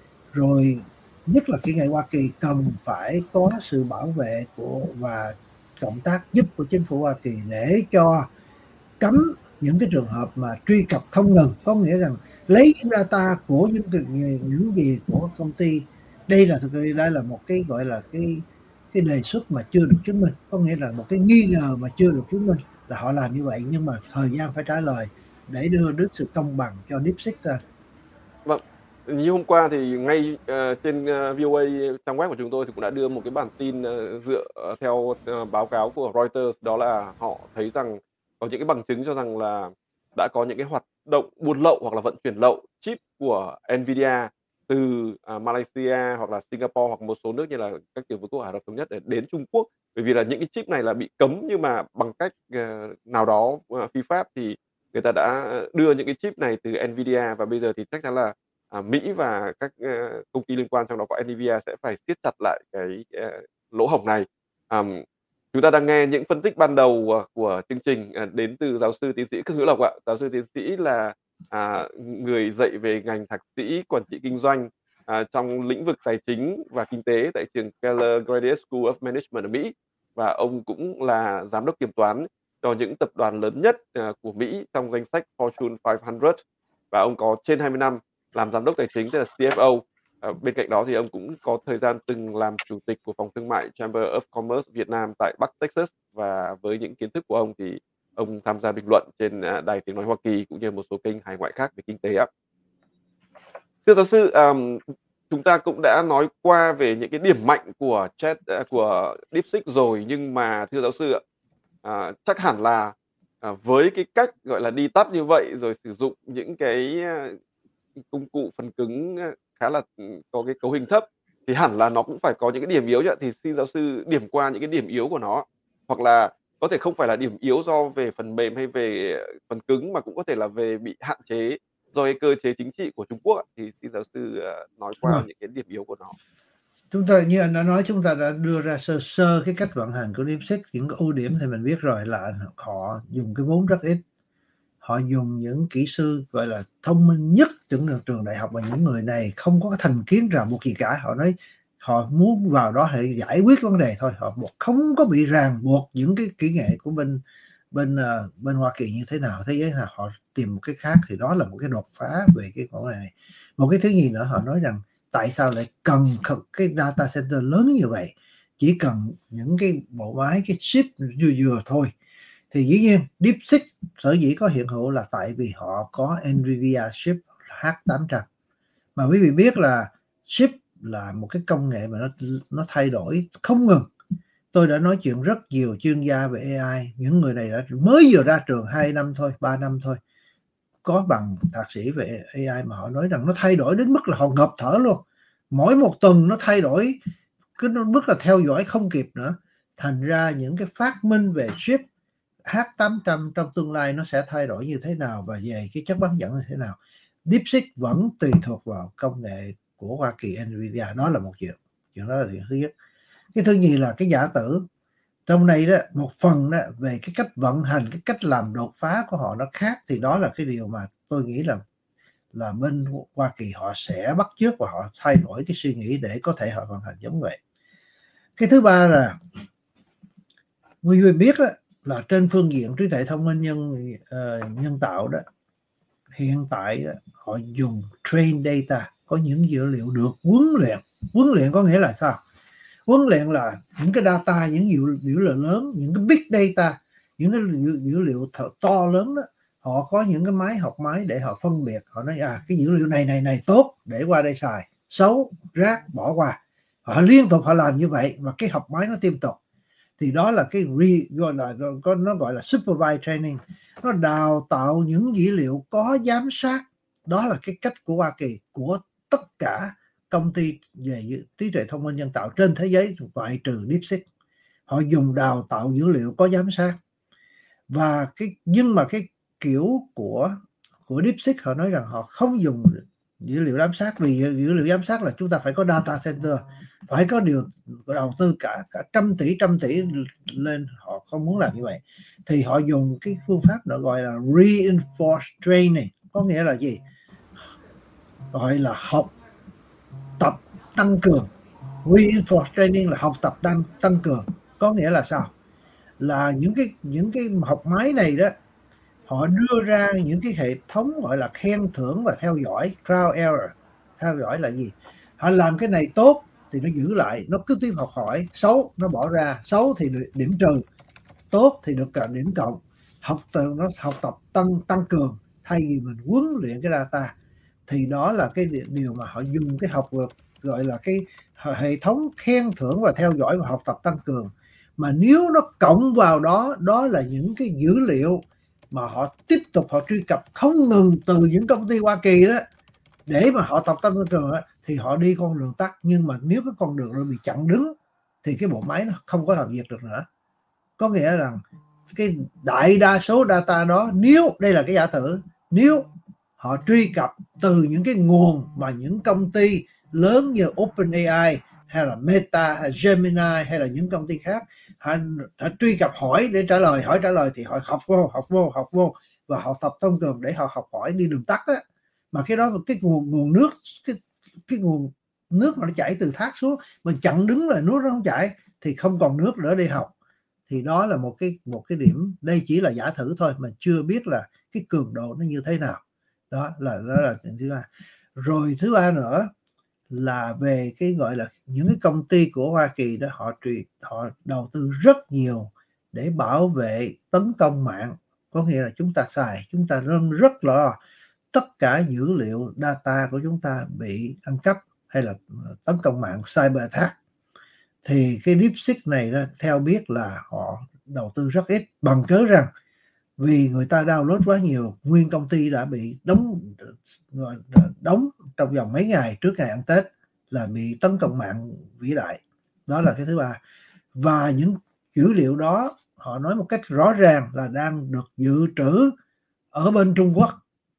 rồi. Nhất là cái ngày Hoa Kỳ cần phải có sự bảo vệ của và cộng tác giúp của chính phủ Hoa Kỳ để cho cấm những cái trường hợp mà truy cập không ngừng, có nghĩa rằng lấy data của những những gì của công ty. Đây là thực sự đây là một cái gọi là cái cái đề xuất mà chưa được chứng minh, có nghĩa là một cái nghi ngờ mà chưa được chứng minh là họ làm như vậy, nhưng mà thời gian phải trả lời để đưa đến sự công bằng cho DeepSeek ra. Vâng, như hôm qua thì ngay uh, trên uh, vê o a trang web của chúng tôi thì cũng đã đưa một cái bản tin uh, dựa uh, theo uh, báo cáo của Reuters, đó là họ thấy rằng có những cái bằng chứng cho rằng là đã có những cái hoạt động buôn lậu hoặc là vận chuyển lậu chip của Nvidia từ uh, Malaysia hoặc là Singapore hoặc một số nước như là các tiểu vương quốc Ả Rập Thống Nhất để đến Trung Quốc, bởi vì là những cái chip này là bị cấm, nhưng mà bằng cách uh, nào đó uh, phi pháp thì người ta đã đưa những cái chip này từ Nvidia, và bây giờ thì chắc chắn là à, Mỹ và các uh, công ty liên quan, trong đó có Nvidia, sẽ phải siết chặt lại cái uh, lỗ hổng này. Um, chúng ta đang nghe những phân tích ban đầu uh, của chương trình uh, đến từ giáo sư tiến sĩ Khương Hữu Lộc ạ. Giáo sư tiến sĩ là à, người dạy về ngành thạc sĩ quản trị kinh doanh à, trong lĩnh vực tài chính và kinh tế tại trường Keller Graduate School of Management ở Mỹ, và ông cũng là giám đốc kiểm toán cho những tập đoàn lớn nhất uh, của Mỹ trong danh sách Fortune năm trăm, và ông có trên hai mươi năm làm giám đốc tài chính, tức là xê ép ô. Uh, bên cạnh đó thì ông cũng có thời gian từng làm chủ tịch của phòng thương mại Chamber of Commerce Việt Nam tại Bắc Texas, và với những kiến thức của ông thì ông tham gia bình luận trên uh, Đài Tiếng Nói Hoa Kỳ cũng như một số kênh hải ngoại khác về kinh tế ạ. Thưa giáo sư, um, chúng ta cũng đã nói qua về những cái điểm mạnh của chat uh, của DeepSeek rồi, nhưng mà thưa giáo sư ạ, à, chắc hẳn là à, với cái cách gọi là đi tắt như vậy, rồi sử dụng những cái uh, công cụ phần cứng uh, khá là có cái cấu hình thấp, thì hẳn là nó cũng phải có những cái điểm yếu chứ ạ. Thì xin giáo sư điểm qua những cái điểm yếu của nó, hoặc là có thể không phải là điểm yếu do về phần mềm hay về phần cứng, mà cũng có thể là về bị hạn chế do cái cơ chế chính trị của Trung Quốc. Thì xin giáo sư uh, nói qua Vâng. những cái điểm yếu của nó. Chúng ta như anh đã nói, chúng ta đã đưa ra sơ sơ cái cách vận hành của DeepSeek. Những cái ưu điểm thì mình biết rồi là họ dùng cái vốn rất ít, họ dùng những kỹ sư gọi là thông minh nhất trong trường đại học, và những người này không có thành kiến ràng buộc gì cả. Họ nói họ muốn vào đó để giải quyết vấn đề thôi, họ không có bị ràng buộc những cái kỹ nghệ của bên bên uh, bên Hoa Kỳ như thế nào, thế giới nào họ tìm một cái khác. Thì đó là một cái đột phá về cái khoản này. Một cái thứ gì nữa, họ nói rằng tại sao lại cần cái data center lớn như vậy, chỉ cần những cái bộ máy, cái chip vừa vừa thôi. Thì dĩ nhiên DeepSeek sở dĩ có hiện hữu là tại vì họ có Nvidia chip H tám trăm. Mà quý vị biết là chip là một cái công nghệ mà nó nó thay đổi không ngừng. Tôi đã nói chuyện rất nhiều chuyên gia về a i, những người này đã mới vừa ra trường hai năm thôi, ba năm thôi, có bằng thạc sĩ về a i, mà họ nói rằng nó thay đổi đến mức là họ ngập thở luôn. Mỗi một tuần nó thay đổi cái mức là theo dõi không kịp nữa. Thành ra những cái phát minh về chip H tám trăm trong tương lai nó sẽ thay đổi như thế nào, và về cái chất bán dẫn như thế nào, DeepSeek vẫn tùy thuộc vào công nghệ của Hoa Kỳ, Nvidia. Đó là một chuyện. Chuyện đó là chuyện thứ nhất. Cái thứ nhì là cái giả tử. Trong này đó, một phần đó về cái cách vận hành, cái cách làm đột phá của họ nó khác, thì đó là cái điều mà tôi nghĩ là là bên Hoa Kỳ họ sẽ bắt chước và họ thay đổi cái suy nghĩ để có thể họ vận hành giống vậy. Cái thứ ba là quý vị biết đó, là trên phương diện trí tuệ thông minh nhân uh, nhân tạo đó, hiện tại đó, họ dùng train data, có những dữ liệu được huấn luyện. Huấn luyện có nghĩa là sao? Huấn luyện là những cái data, những dữ, dữ liệu lớn, những cái big data, những cái dữ, dữ liệu to lớn đó, họ có những cái máy học máy để họ phân biệt. Họ nói à, cái dữ liệu này này này tốt để qua đây xài, xấu rác bỏ qua. Họ liên tục họ làm như vậy, và cái học máy nó tiếp tục. thì đó là cái re, gọi là nó gọi là supervised training, nó đào tạo những dữ liệu có giám sát. Đó là cái cách của Hoa Kỳ, của tất cả công ty về trí tuệ thông minh nhân tạo trên thế giới ngoại trừ DeepSeek. Họ dùng đào tạo dữ liệu có giám sát. Và cái nhưng mà cái kiểu của của DeepSeek họ nói rằng họ không dùng dữ liệu giám sát, vì dữ liệu giám sát là chúng ta phải có data center, phải có điều đầu tư cả cả trăm tỷ trăm tỷ lên, họ không muốn làm như vậy. Thì họ dùng cái phương pháp nó gọi là reinforced training. Có nghĩa là gì? Gọi là học tập tăng cường. Reinforced training là học tập tăng tăng cường. Có nghĩa là sao? Là những cái những cái học máy này đó, họ đưa ra những cái hệ thống gọi là khen thưởng và theo dõi, trial error. Theo dõi là gì? Họ làm cái này tốt thì nó giữ lại, nó cứ tiếp học hỏi, xấu nó bỏ ra, xấu thì điểm trừ, tốt thì được cả điểm cộng. Học từ nó học tập tăng tăng cường thay vì mình huấn luyện cái data. Thì đó là cái điều mà họ dùng cái học gọi là cái hệ thống khen thưởng và theo dõi và học tập tăng cường. Mà nếu nó cộng vào đó, đó là những cái dữ liệu mà họ tiếp tục họ truy cập không ngừng từ những công ty Hoa Kỳ đó để mà họ tập tăng cường đó, thì họ đi con đường tắt. Nhưng mà nếu cái con đường nó bị chặn đứng thì cái bộ máy nó không có làm việc được nữa. Có nghĩa rằng cái đại đa số data đó, nếu đây là cái giả thử, nếu họ truy cập từ những cái nguồn mà những công ty lớn như OpenAI hay là Meta hay Gemini hay là những công ty khác họ, họ truy cập hỏi để trả lời, hỏi trả lời thì họ học vô học vô học vô và họ tập tăng cường để họ học hỏi đi đường tắt đó. Mà cái đó cái nguồn nguồn nước cái cái nguồn nước mà nó chảy từ thác xuống, mình chặn đứng là nước nó không chảy thì không còn nước nữa để học. Thì đó là một cái một cái điểm, đây chỉ là giả thử thôi, mình chưa biết là cái cường độ nó như thế nào. Đó là đó là chuyện thứ ba. Rồi thứ ba nữa là về cái gọi là những cái công ty của Hoa Kỳ đó, họ truyền họ đầu tư rất nhiều để bảo vệ tấn công mạng. Có nghĩa là chúng ta xài, chúng ta rất rất lo tất cả dữ liệu data của chúng ta bị ăn cắp hay là tấn công mạng, cyber attack. Thì cái DeepSeek này đó, theo biết là họ đầu tư rất ít, bằng cớ rằng vì người ta download quá nhiều, nguyên công ty đã bị đóng đóng trong vòng mấy ngày trước ngày ăn Tết, là bị tấn công mạng vĩ đại. Đó là cái thứ ba. Và những dữ liệu đó họ nói một cách rõ ràng là đang được dự trữ ở bên Trung Quốc,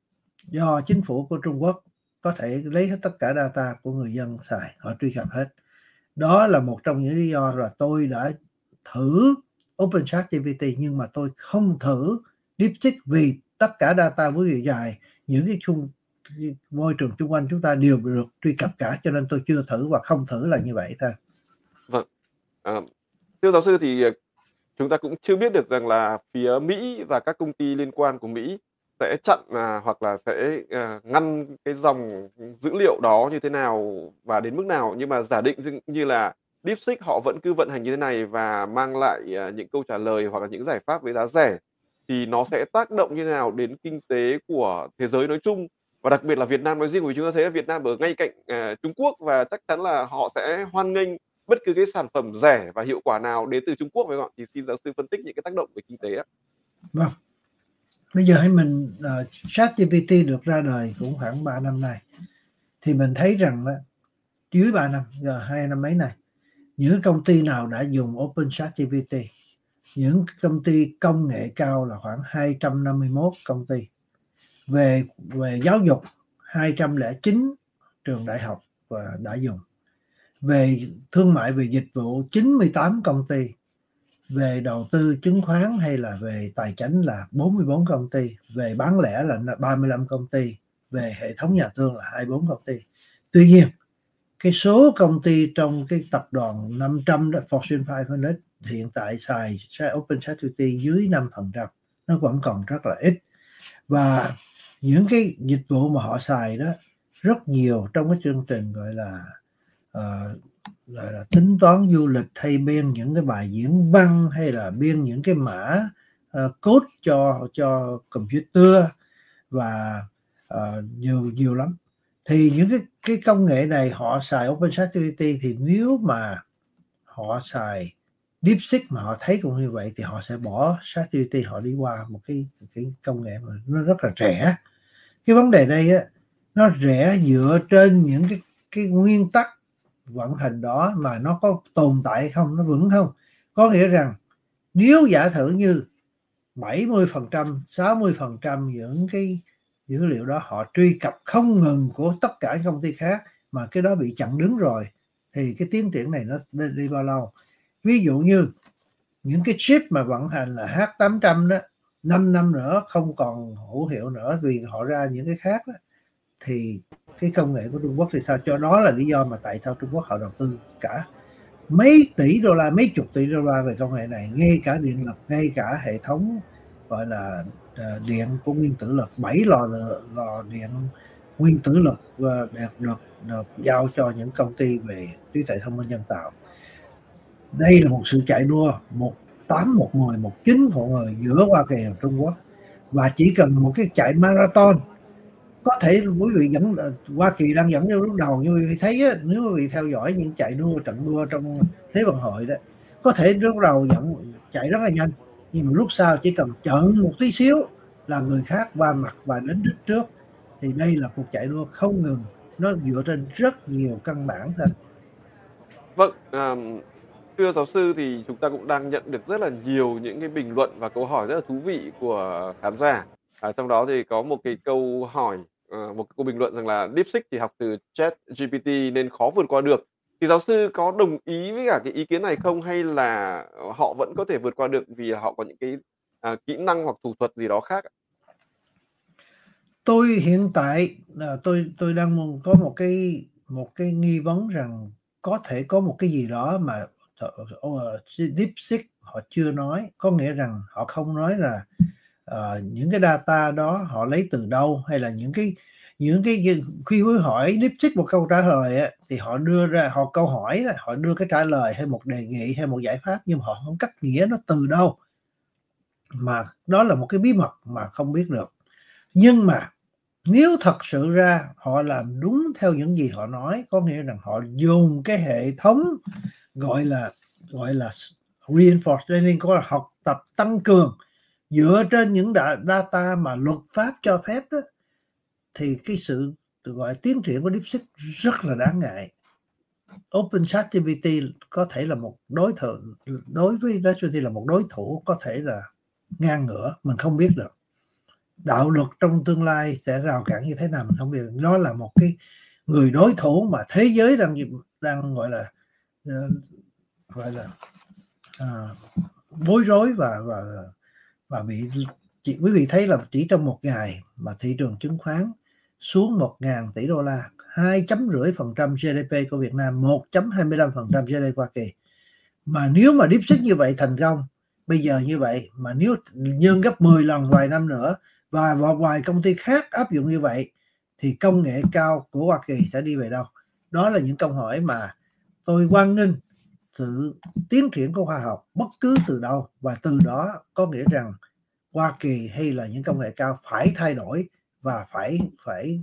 do chính phủ của Trung Quốc có thể lấy hết tất cả data của người dân xài, họ truy cập hết. Đó là một trong những lý do là tôi đã thử OpenChatGPT nhưng mà tôi không thử DeepSeek, vì tất cả data với chiều dài những cái chung môi trường xung quanh chúng ta đều được truy cập cả, cho nên tôi chưa thử và không thử là như vậy thôi. Vâng. À, thưa giáo sư thì chúng ta cũng chưa biết được rằng là phía Mỹ và các công ty liên quan của Mỹ sẽ chặn à, hoặc là sẽ à, ngăn cái dòng dữ liệu đó như thế nào và đến mức nào. Nhưng mà giả định như là DeepSeek họ vẫn cứ vận hành như thế này và mang lại à, những câu trả lời hoặc là những giải pháp với giá rẻ, thì nó sẽ tác động như thế nào đến kinh tế của thế giới nói chung và đặc biệt là Việt Nam nói riêng, vì chúng ta thấy là Việt Nam ở ngay cạnh à, Trung Quốc và chắc chắn là họ sẽ hoan nghênh bất cứ cái sản phẩm rẻ và hiệu quả nào đến từ Trung Quốc phải không ạ? Thì xin giáo sư phân tích những cái tác động về kinh tế ạ. Vâng. Bây giờ hay mình uh, ChatGPT được ra đời cũng khoảng ba năm nay, thì mình thấy rằng là dưới ba năm, giờ hai năm mấy này, những công ty nào đã dùng OpenChatGPT, những công ty công nghệ cao là khoảng hai trăm năm mươi mốt công ty, về về giáo dục hai trăm lẻ chín trường đại học và đã dùng, về thương mại về dịch vụ chín mươi tám công ty, về đầu tư chứng khoán hay là về tài chính là bốn mươi bốn công ty, về bán lẻ là ba mươi lăm công ty, về hệ thống nhà thương là hai mươi bốn công ty. Tuy nhiên cái số công ty trong cái tập đoàn năm trăm đó, Fortune năm trăm, hiện tại xài OpenChatGPT dưới năm phần trăm, nó vẫn còn rất là ít. Và những cái dịch vụ mà họ xài đó rất nhiều trong cái chương trình gọi là uh, gọi là tính toán du lịch, hay biên những cái bài diễn văn, hay là biên những cái mã uh, code cho cho computer và uh, nhiều nhiều lắm. Thì những cái cái công nghệ này họ xài OpenChatGPT, thì nếu mà họ xài DeepSeek mà họ thấy cũng như vậy thì họ sẽ bỏ ChatGPT, họ đi qua một cái cái công nghệ mà nó rất là rẻ. Cái vấn đề đây á, nó rẻ dựa trên những cái cái nguyên tắc vận hành đó mà nó có tồn tại hay không, nó vững không. Có nghĩa rằng nếu giả thử như bảy mươi phần trăm, sáu mươi phần trăm những cái dữ liệu đó họ truy cập không ngừng của tất cả công ty khác mà cái đó bị chặn đứng rồi, thì cái tiến triển này nó đi bao lâu? Ví dụ như những cái chip mà vận hành là H tám trăm đó, năm năm nữa không còn hữu hiệu nữa vì họ ra những cái khác đó, thì cái công nghệ của Trung Quốc thì sao? Cho đó là lý do mà tại sao Trung Quốc họ đầu tư cả mấy tỷ đô la, mấy chục tỷ đô la về công nghệ này, ngay cả điện lực, ngay cả hệ thống gọi là uh, điện của nguyên tử lực, bảy lò lò điện nguyên tử lực và được được được giao cho những công ty về trí tuệ thông minh nhân tạo. Đây là một sự chạy đua một tám, một mười, một chín của người giữa Hoa Kỳ và Trung Quốc, và chỉ cần một cái chạy marathon. Có thể quý vị dẫn Hoa Kỳ đang dẫn lúc đầu, như quý vị thấy á, nếu quý vị theo dõi những chạy đua, trận đua trong Thế vận hội đó, có thể lúc đầu dẫn chạy rất là nhanh, nhưng mà lúc sau chỉ cần chậm một tí xíu là người khác qua mặt và đến đích trước. Thì đây là cuộc chạy đua không ngừng, nó dựa trên rất nhiều căn bản thôi. Vâng, à, thưa giáo sư thì chúng ta cũng đang nhận được rất là nhiều những cái bình luận và câu hỏi rất là thú vị của khán giả. À, trong đó thì có một cái câu hỏi, ờ, một câu bình luận rằng là DeepSeek thì học từ ChatGPT nên khó vượt qua được. Thì giáo sư có đồng ý với cả cái ý kiến này không, hay là họ vẫn có thể vượt qua được vì họ có những cái à, kỹ năng hoặc thủ thuật gì đó khác? Tôi hiện tại là tôi tôi đang có một cái một cái nghi vấn rằng có thể có một cái gì đó mà uh, DeepSeek họ chưa nói, có nghĩa rằng họ không nói là uh, những cái data đó họ lấy từ đâu, hay là những cái những cái khi quý hỏi DeepSeek một câu trả lời á, thì họ đưa ra họ câu hỏi họ đưa cái trả lời hay một đề nghị hay một giải pháp, nhưng họ không cắt nghĩa nó từ đâu, mà đó là một cái bí mật mà không biết được. Nhưng mà nếu thật sự ra họ làm đúng theo những gì họ nói, có nghĩa rằng họ dùng cái hệ thống gọi là gọi là reinforced learning, có là học tập tăng cường dựa trên những data mà luật pháp cho phép đó, thì cái sự gọi tiến triển của DeepSeek rất là đáng ngại. OpenChatGPT có thể là một đối thủ, đối với ChatGPT là một đối thủ có thể là ngang ngửa, mình không biết được. Đạo luật trong tương lai sẽ rào cản như thế nào mình không biết. Nó là một cái người đối thủ mà thế giới đang đang gọi là gọi là à, bối rối và và và bị chị, quý vị thấy là chỉ trong một ngày mà thị trường chứng khoán xuống một ngàn tỷ đô la, hai chấm năm phần trăm giê đê pê của Việt Nam, một chấm hai mươi lăm phần trăm giê đê pê Hoa Kỳ. Mà nếu mà DeepSeek như vậy thành công bây giờ như vậy, mà nếu nhân gấp mười lần vài năm nữa và một vài công ty khác áp dụng như vậy, thì công nghệ cao của Hoa Kỳ sẽ đi về đâu? Đó là những câu hỏi mà tôi hoan nghênh sự tiến triển của khoa học bất cứ từ đâu, và từ đó có nghĩa rằng Hoa Kỳ hay là những công nghệ cao phải thay đổi và phải phải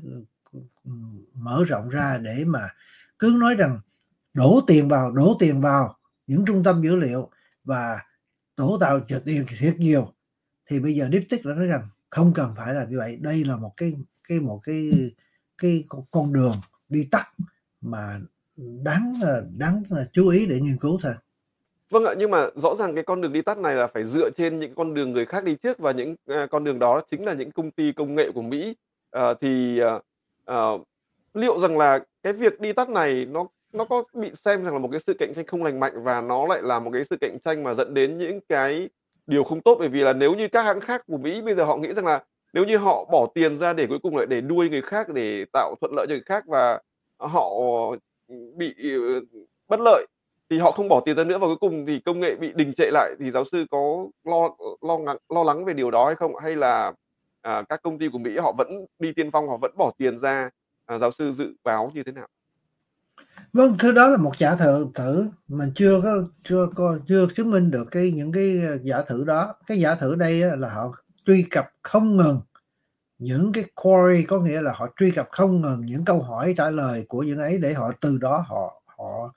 mở rộng ra, để mà cứ nói rằng đổ tiền vào đổ tiền vào những trung tâm dữ liệu và đổ tạo tiền thiệt nhiều, thì bây giờ DeepSeek đã nói rằng không cần phải là như vậy. Đây là một cái cái một cái cái con đường đi tắt mà đáng đáng chú ý để nghiên cứu thôi. Vâng ạ, nhưng mà rõ ràng cái con đường đi tắt này là phải dựa trên những con đường người khác đi trước, và những uh, con đường đó chính là những công ty công nghệ của Mỹ. Uh, thì uh, uh, liệu rằng là cái việc đi tắt này nó nó có bị xem rằng là một cái sự cạnh tranh không lành mạnh, và nó lại là một cái sự cạnh tranh mà dẫn đến những cái điều không tốt? Bởi vì là nếu như các hãng khác của Mỹ bây giờ họ nghĩ rằng là nếu như họ bỏ tiền ra để cuối cùng lại để nuôi người khác, để tạo thuận lợi cho người khác, và họ bị uh, bất lợi thì họ không bỏ tiền ra nữa, và cuối cùng thì công nghệ bị đình trệ lại, thì giáo sư có lo lo ngắng lo lắng về điều đó hay không? Hay là à, các công ty của Mỹ họ vẫn đi tiên phong, họ vẫn bỏ tiền ra? À, giáo sư dự báo như thế nào? Vâng, thứ đó là một giả thử thử mình chưa có chưa có chưa chứng minh được cái những cái giả thử đó. Cái giả thử đây là họ truy cập không ngừng những cái query, có nghĩa là họ truy cập không ngừng những câu hỏi trả lời của những ấy, để họ từ đó họ họ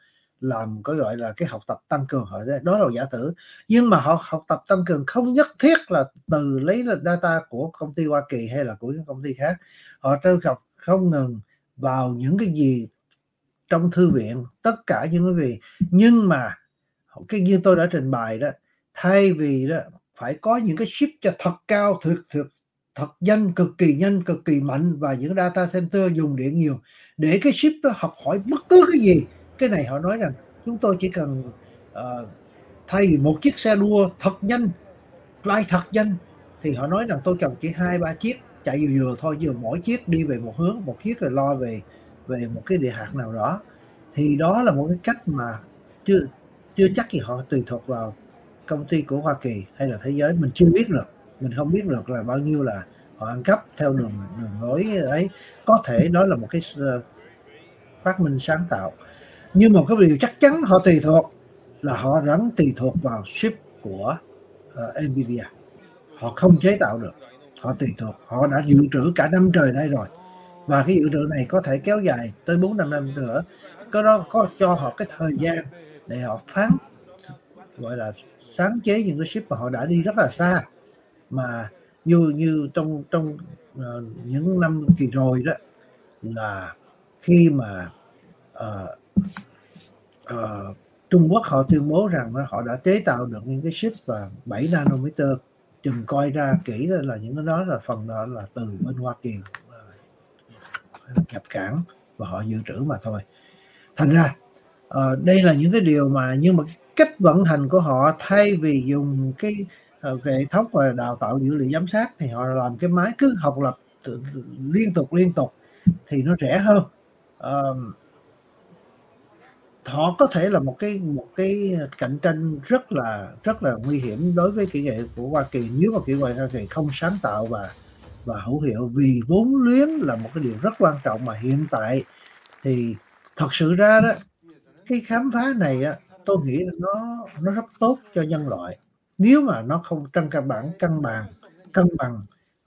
làm cái gọi là cái học tập tăng cường họ, đó là giả thử. Nhưng mà họ học tập tăng cường không nhất thiết là từ lấy data của công ty Hoa Kỳ hay là của những công ty khác. Họ truy cập không ngừng vào những cái gì trong thư viện, tất cả những cái gì. Nhưng mà cái như tôi đã trình bày đó, thay vì đó phải có những cái chip cho thật cao, thực thực thật nhanh, cực kỳ nhanh, cực kỳ mạnh, và những data center dùng điện nhiều để cái chip đó học hỏi bất cứ cái gì. Cái này họ nói rằng chúng tôi chỉ cần uh, thay vì một chiếc xe đua thật nhanh, fly thật nhanh, thì họ nói rằng tôi cần chỉ hai ba chiếc chạy vừa vừa thôi, vừa mỗi chiếc đi về một hướng, một chiếc rồi lo về về một cái địa hạt nào đó. Thì đó là một cái cách mà chưa chưa chắc gì họ tùy thuộc vào công ty của Hoa Kỳ hay là thế giới, mình chưa biết được, mình không biết được là bao nhiêu là họ ăn cắp theo đường đường lối ấy. Có thể đó là một cái phát minh sáng tạo, nhưng mà cái điều chắc chắn họ tùy thuộc là họ vẫn tùy thuộc vào chip của uh, Nvidia. Họ không chế tạo được, họ tùy thuộc, họ đã dự trữ cả năm trời nay rồi, và cái dự trữ này có thể kéo dài tới bốn năm năm nữa. Cái đó có cho họ cái thời gian để họ phán gọi là sáng chế những cái chip mà họ đã đi rất là xa. Mà như như trong trong uh, những năm kỳ rồi đó, là khi mà uh, uh, Trung Quốc họ tuyên bố rằng họ đã chế tạo được những cái chip và bảy nanometer, chừng coi ra kỹ là những cái đó là phần đó là từ bên Hoa Kỳ nhập cảng và họ dự trữ mà thôi. Thành ra uh, đây là những cái điều mà, nhưng mà cách vận hành của họ, thay vì dùng cái uh, hệ thống và đào tạo dữ liệu giám sát, thì họ làm cái máy cứ học lập tự, liên tục liên tục thì nó rẻ hơn. Uh, họ có thể là một cái một cái cạnh tranh rất là rất là nguy hiểm đối với kỹ nghệ của Hoa Kỳ, nếu mà kỹ nghệ Hoa Kỳ không sáng tạo và và hữu hiệu, vì vốn liếng là một cái điều rất quan trọng. Mà hiện tại thì thật sự ra đó, cái khám phá này á, tôi nghĩ là nó nó rất tốt cho nhân loại, nếu mà nó không trong căn bản cân bằng cân bằng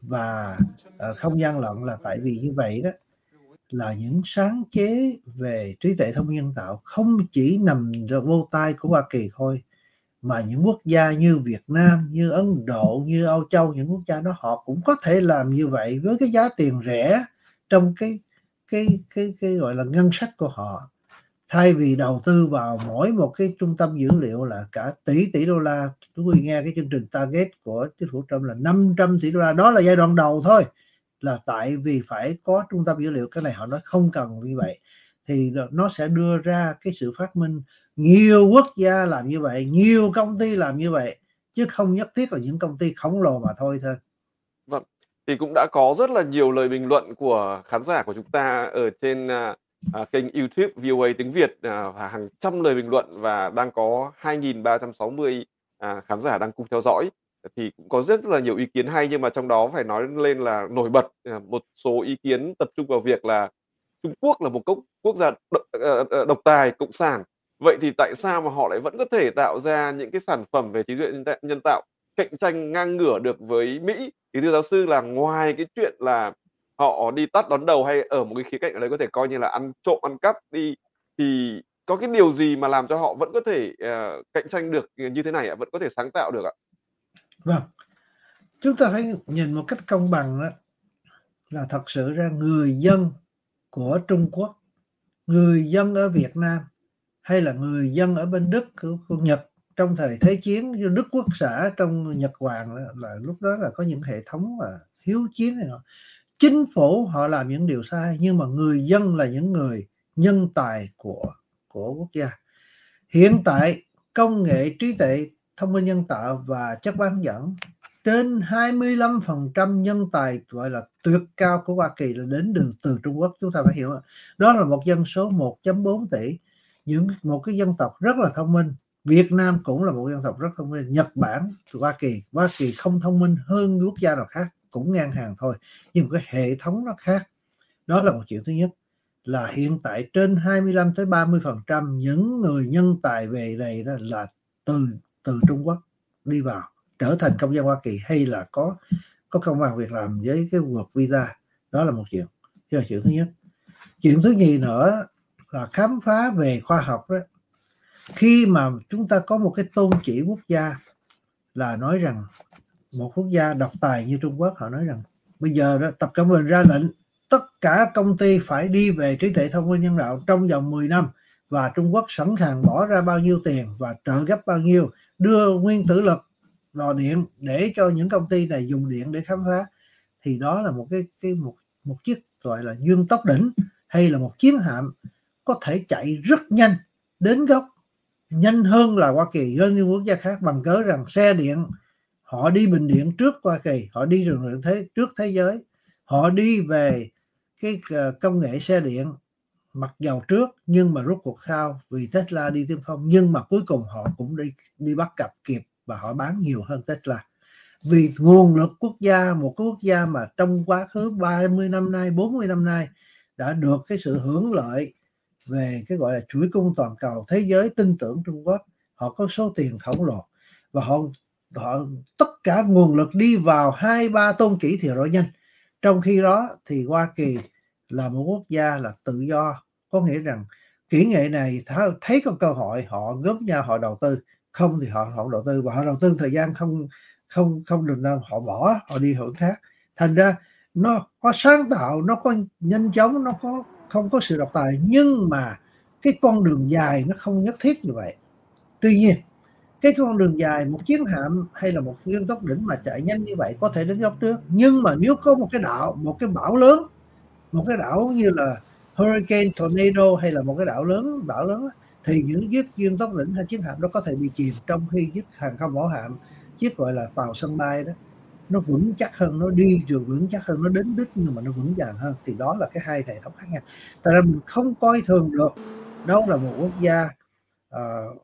và uh, không gian lận. Là tại vì như vậy đó, là những sáng chế về trí tuệ thông minh nhân tạo không chỉ nằm vô tay của Hoa Kỳ thôi, mà những quốc gia như Việt Nam, như Ấn Độ, như Âu Châu, những quốc gia đó họ cũng có thể làm như vậy với cái giá tiền rẻ trong cái cái cái cái gọi là ngân sách của họ. Thay vì đầu tư vào mỗi một cái trung tâm dữ liệu là cả tỷ tỷ đô la, chúng tôi nghe cái chương trình target của chính phủ Trump là năm trăm tỷ đô la, đó là giai đoạn đầu thôi, là tại vì phải có trung tâm dữ liệu. Cái này họ nói không cần như vậy, thì nó sẽ đưa ra cái sự phát minh nhiều quốc gia làm như vậy, nhiều công ty làm như vậy, chứ không nhất thiết là những công ty khổng lồ mà thôi thôi. Vâng, thì cũng đã có rất là nhiều lời bình luận của khán giả của chúng ta ở trên à, à, kênh YouTube vê o a tiếng Việt, à, và hàng trăm lời bình luận, và đang có hai nghìn ba trăm sáu mươi à, khán giả đang cùng theo dõi. Thì cũng có rất là nhiều ý kiến hay, nhưng mà trong đó phải nói lên là nổi bật à, một số ý kiến tập trung vào việc là Trung Quốc là một quốc quốc gia độc, uh, độc tài cộng sản. Vậy thì tại sao mà họ lại vẫn có thể tạo ra những cái sản phẩm về trí tuệ nhân tạo, nhân tạo cạnh tranh ngang ngửa được với Mỹ? Thì thưa giáo sư, là ngoài cái chuyện là họ đi tắt đón đầu, hay ở một cái khía cạnh ở đây có thể coi như là ăn trộm ăn cắp đi, thì có cái điều gì mà làm cho họ vẫn có thể uh, cạnh tranh được như thế này ạ, vẫn có thể sáng tạo được ạ? Vâng, chúng ta phải nhìn một cách công bằng đó, là thật sự ra người dân của Trung Quốc, người dân ở Việt Nam, hay là người dân ở bên Đức, của, của Nhật trong thời Thế chiến, như Đức Quốc xã trong Nhật Hoàng là, là lúc đó là có những hệ thống mà hiếu chiến này nọ. Chính phủ họ làm những điều sai, nhưng mà người dân là những người nhân tài của của quốc gia. Hiện tại công nghệ trí tuệ thông minh nhân tạo và chất bán dẫn, trên hai mươi lăm phần trăm nhân tài gọi là tuyệt cao của Hoa Kỳ là đến từ, từ Trung Quốc. Chúng ta phải hiểu đó là một dân số một phẩy bốn tỷ, những một cái dân tộc rất là thông minh. Việt Nam cũng là một dân tộc rất thông minh. Nhật Bản, Hoa Kỳ, Hoa Kỳ không thông minh hơn quốc gia nào khác, cũng ngang hàng thôi, nhưng cái hệ thống nó khác. Đó là một chuyện thứ nhất, là hiện tại trên hai mươi lăm tới ba mươi phần trăm những người nhân tài về này đó là từ từ Trung Quốc đi vào trở thành công dân Hoa Kỳ, hay là có có công ăn việc làm với cái work visa. Đó là một chuyện. Đó là chuyện thứ nhất. Chuyện thứ nhì nữa là khám phá về khoa học đó, Khi mà chúng ta có một cái tôn chỉ quốc gia là nói rằng một quốc gia độc tài như Trung Quốc, họ nói rằng bây giờ đó, Tập Cận Bình ra lệnh tất cả công ty phải đi về trí tuệ thông minh nhân tạo trong vòng mười năm, và Trung Quốc sẵn sàng bỏ ra bao nhiêu tiền và trợ cấp bao nhiêu, đưa nguyên tử lực lò điện để cho những công ty này dùng điện để khám phá, thì đó là một cái cái một một chiếc gọi là dương tốc đỉnh, hay là một chiến hạm có thể chạy rất nhanh đến góc, nhanh hơn là Hoa Kỳ, hơn những quốc gia khác, bằng cớ rằng xe điện họ đi bình điện trước Hoa Kỳ, họ đi đường thế trước thế giới, họ đi về cái công nghệ xe điện mặc dầu trước, nhưng mà rốt cuộc sau vì Tesla đi tiên phong, nhưng mà cuối cùng họ cũng đi đi bắt cặp kịp và họ bán nhiều hơn Tesla. Vì nguồn lực quốc gia, một cái quốc gia mà trong quá khứ ba mươi năm nay, bốn mươi năm nay đã được cái sự hưởng lợi về cái gọi là chuỗi cung toàn cầu, thế giới tin tưởng Trung Quốc, họ có số tiền khổng lồ và họ họ tất cả nguồn lực đi vào hai ba tôn chỉ thì rồi nhanh. Trong khi đó thì Hoa Kỳ là một quốc gia là tự do, có nghĩa rằng kỹ nghệ này thấy có cơ hội họ góp nhau họ đầu tư, không thì họ không đầu tư, và họ đầu tư thời gian không không không được đâu họ bỏ, họ đi hướng khác. Thành ra nó có sáng tạo, nó có nhanh chóng, nó có không có sự độc tài, nhưng mà cái con đường dài nó không nhất thiết như vậy. Tuy nhiên cái con đường dài, một chiến hạm hay là một dương tốc đỉnh mà chạy nhanh như vậy có thể đến góc trước, nhưng mà nếu có một cái đảo, một cái bão lớn, một cái đảo như là hurricane, tornado hay là một cái đảo lớn, bão lớn, thì những chiếc dương tốc đỉnh hay chiến hạm đó có thể bị chìm, trong khi chiếc hàng không mẫu hạm, chiếc gọi là tàu sân bay đó, nó vững chắc hơn, nó đi đường vững chắc hơn, nó đến đích nhưng mà nó vững vàng hơn. Thì đó là cái hai hệ thống khác nhau. Tại ra mình không coi thường được đâu là một quốc gia uh,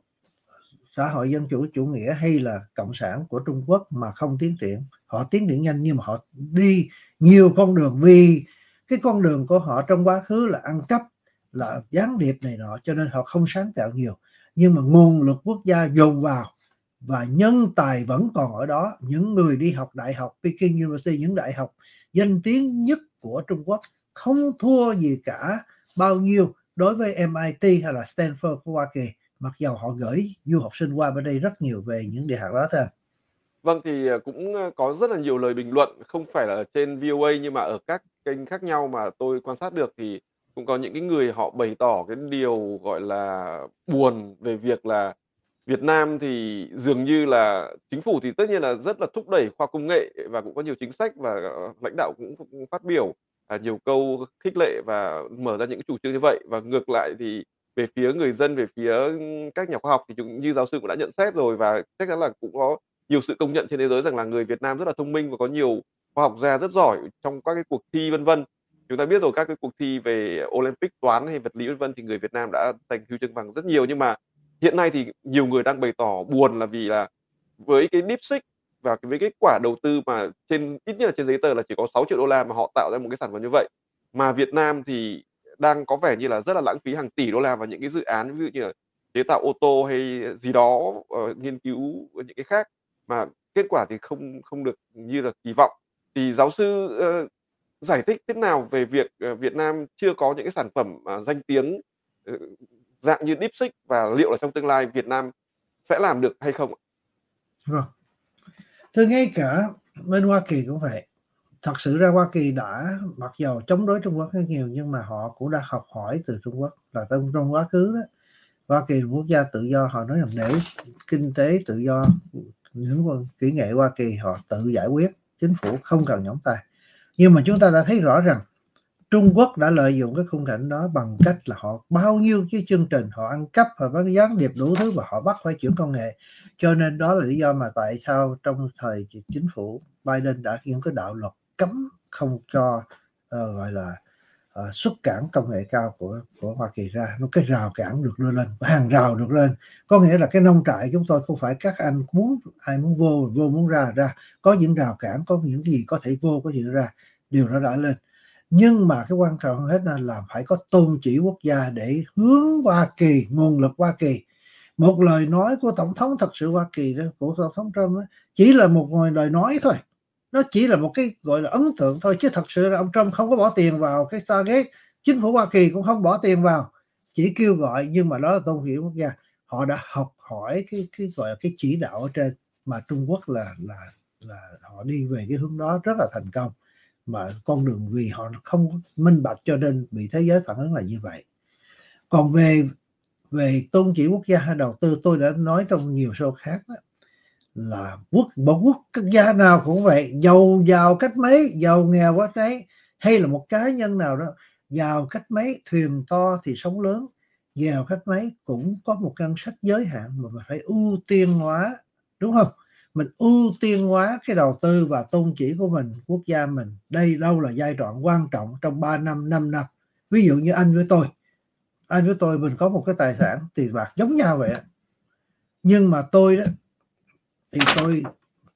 xã hội dân chủ chủ nghĩa hay là cộng sản của Trung Quốc mà không tiến triển. Họ tiến triển nhanh nhưng mà họ đi nhiều con đường, vì cái con đường của họ trong quá khứ là ăn cắp, là gián điệp này nọ, cho nên họ không sáng tạo nhiều. Nhưng mà nguồn lực quốc gia dồn vào và nhân tài vẫn còn ở đó. Những người đi học đại học Peking University, những đại học danh tiếng nhất của Trung Quốc, không thua gì cả bao nhiêu đối với em I T hay là Stanford của Hoa Kỳ, mặc dầu họ gửi du học sinh qua bên đây rất nhiều về những đại học đó thôi. Vâng, thì cũng có rất là nhiều lời bình luận, không phải là ở trên vê o a nhưng mà ở các kênh khác nhau mà tôi quan sát được, thì cũng có những cái người họ bày tỏ cái điều gọi là buồn về việc là Việt Nam thì dường như là chính phủ thì tất nhiên là rất là thúc đẩy khoa công nghệ và cũng có nhiều chính sách, và lãnh đạo cũng, cũng phát biểu à, nhiều câu khích lệ và mở ra những chủ trương như vậy. Và ngược lại thì về phía người dân, về phía các nhà khoa học thì chúng, như giáo sư cũng đã nhận xét rồi, và chắc chắn là cũng có nhiều sự công nhận trên thế giới rằng là người Việt Nam rất là thông minh và có nhiều khoa học gia rất giỏi trong các cái cuộc thi vân vân. Chúng ta biết rồi, các cái cuộc thi về Olympic toán hay vật lý vân vân thì người Việt Nam đã giành huy chương vàng rất nhiều. Nhưng mà hiện nay thì nhiều người đang bày tỏ buồn là vì là với cái DeepSeek và với cái quả đầu tư mà trên ít nhất là trên giấy tờ là chỉ có sáu triệu đô la mà họ tạo ra một cái sản phẩm như vậy, mà Việt Nam thì đang có vẻ như là rất là lãng phí hàng tỷ đô la vào những cái dự án ví dụ như là chế tạo ô tô hay gì đó, uh, nghiên cứu những cái khác, mà kết quả thì không không được như là kỳ vọng. Thì giáo sư uh, giải thích thế nào về việc uh, Việt Nam chưa có những cái sản phẩm uh, danh tiếng uh, dạng như DeepSeek, và liệu là trong tương lai Việt Nam sẽ làm được hay không ạ? Vâng. Tôi ngay cả bên Hoa Kỳ cũng vậy. Thật sự ra Hoa Kỳ đã mặc dầu chống đối Trung Quốc rất nhiều, nhưng mà họ cũng đã học hỏi từ Trung Quốc. Là trong, trong quá khứ đó, Hoa Kỳ là quốc gia tự do, họ nói rằng để kinh tế tự do, những kỹ nghệ Hoa Kỳ họ tự giải quyết, chính phủ không cần nhúng tay. Nhưng mà chúng ta đã thấy rõ rằng Trung Quốc đã lợi dụng cái khung cảnh đó bằng cách là họ bao nhiêu cái chương trình họ ăn cắp, họ bắt gián điệp đủ thứ và họ bắt phải chuyển công nghệ. Cho nên đó là lý do mà tại sao trong thời chính phủ Biden đã những cái đạo luật cấm không cho uh, gọi là uh, xuất cảng công nghệ cao của của Hoa Kỳ ra. Nó cái rào cản được đưa lên, hàng rào được lên, có nghĩa là cái nông trại chúng tôi không phải các anh muốn ai muốn vô vô muốn ra ra, có những rào cản, có những gì có thể vô có gì ra, điều nó đã lên. Nhưng mà cái quan trọng hơn hết là phải có tôn chỉ quốc gia để hướng Hoa Kỳ, nguồn lực Hoa Kỳ. Một lời nói của Tổng thống thật sự Hoa Kỳ đó, của Tổng thống Trump đó, chỉ là một lời nói thôi. Nó chỉ là một cái gọi là ấn tượng thôi, chứ thật sự là ông Trump không có bỏ tiền vào cái Stargate, chính phủ Hoa Kỳ cũng không bỏ tiền vào, chỉ kêu gọi, nhưng mà đó là tôn chỉ quốc gia. họ đã học hỏi cái cái gọi là cái chỉ đạo ở trên, mà Trung Quốc là là là họ đi về cái hướng đó rất là thành công, mà con đường vì họ không minh bạch cho nên bị thế giới phản ứng là như vậy. Còn về về tôn chỉ quốc gia hay đầu tư, tôi đã nói trong nhiều show khác đó, là quốc một quốc gia nào cũng vậy, giàu giàu cách mấy, giàu nghèo quá đấy, hay là một cá nhân nào đó giàu cách mấy, thuyền to thì sóng lớn, nghèo cách mấy cũng có một ngân sách giới hạn mà mình phải ưu tiên hóa, đúng không? Mình ưu tiên hóa cái đầu tư và tôn chỉ của mình, quốc gia mình đây đâu là giai đoạn quan trọng trong ba năm, năm năm. Ví dụ như anh với tôi, anh với tôi mình có một cái tài sản tiền bạc giống nhau vậy, nhưng mà tôi đó thì tôi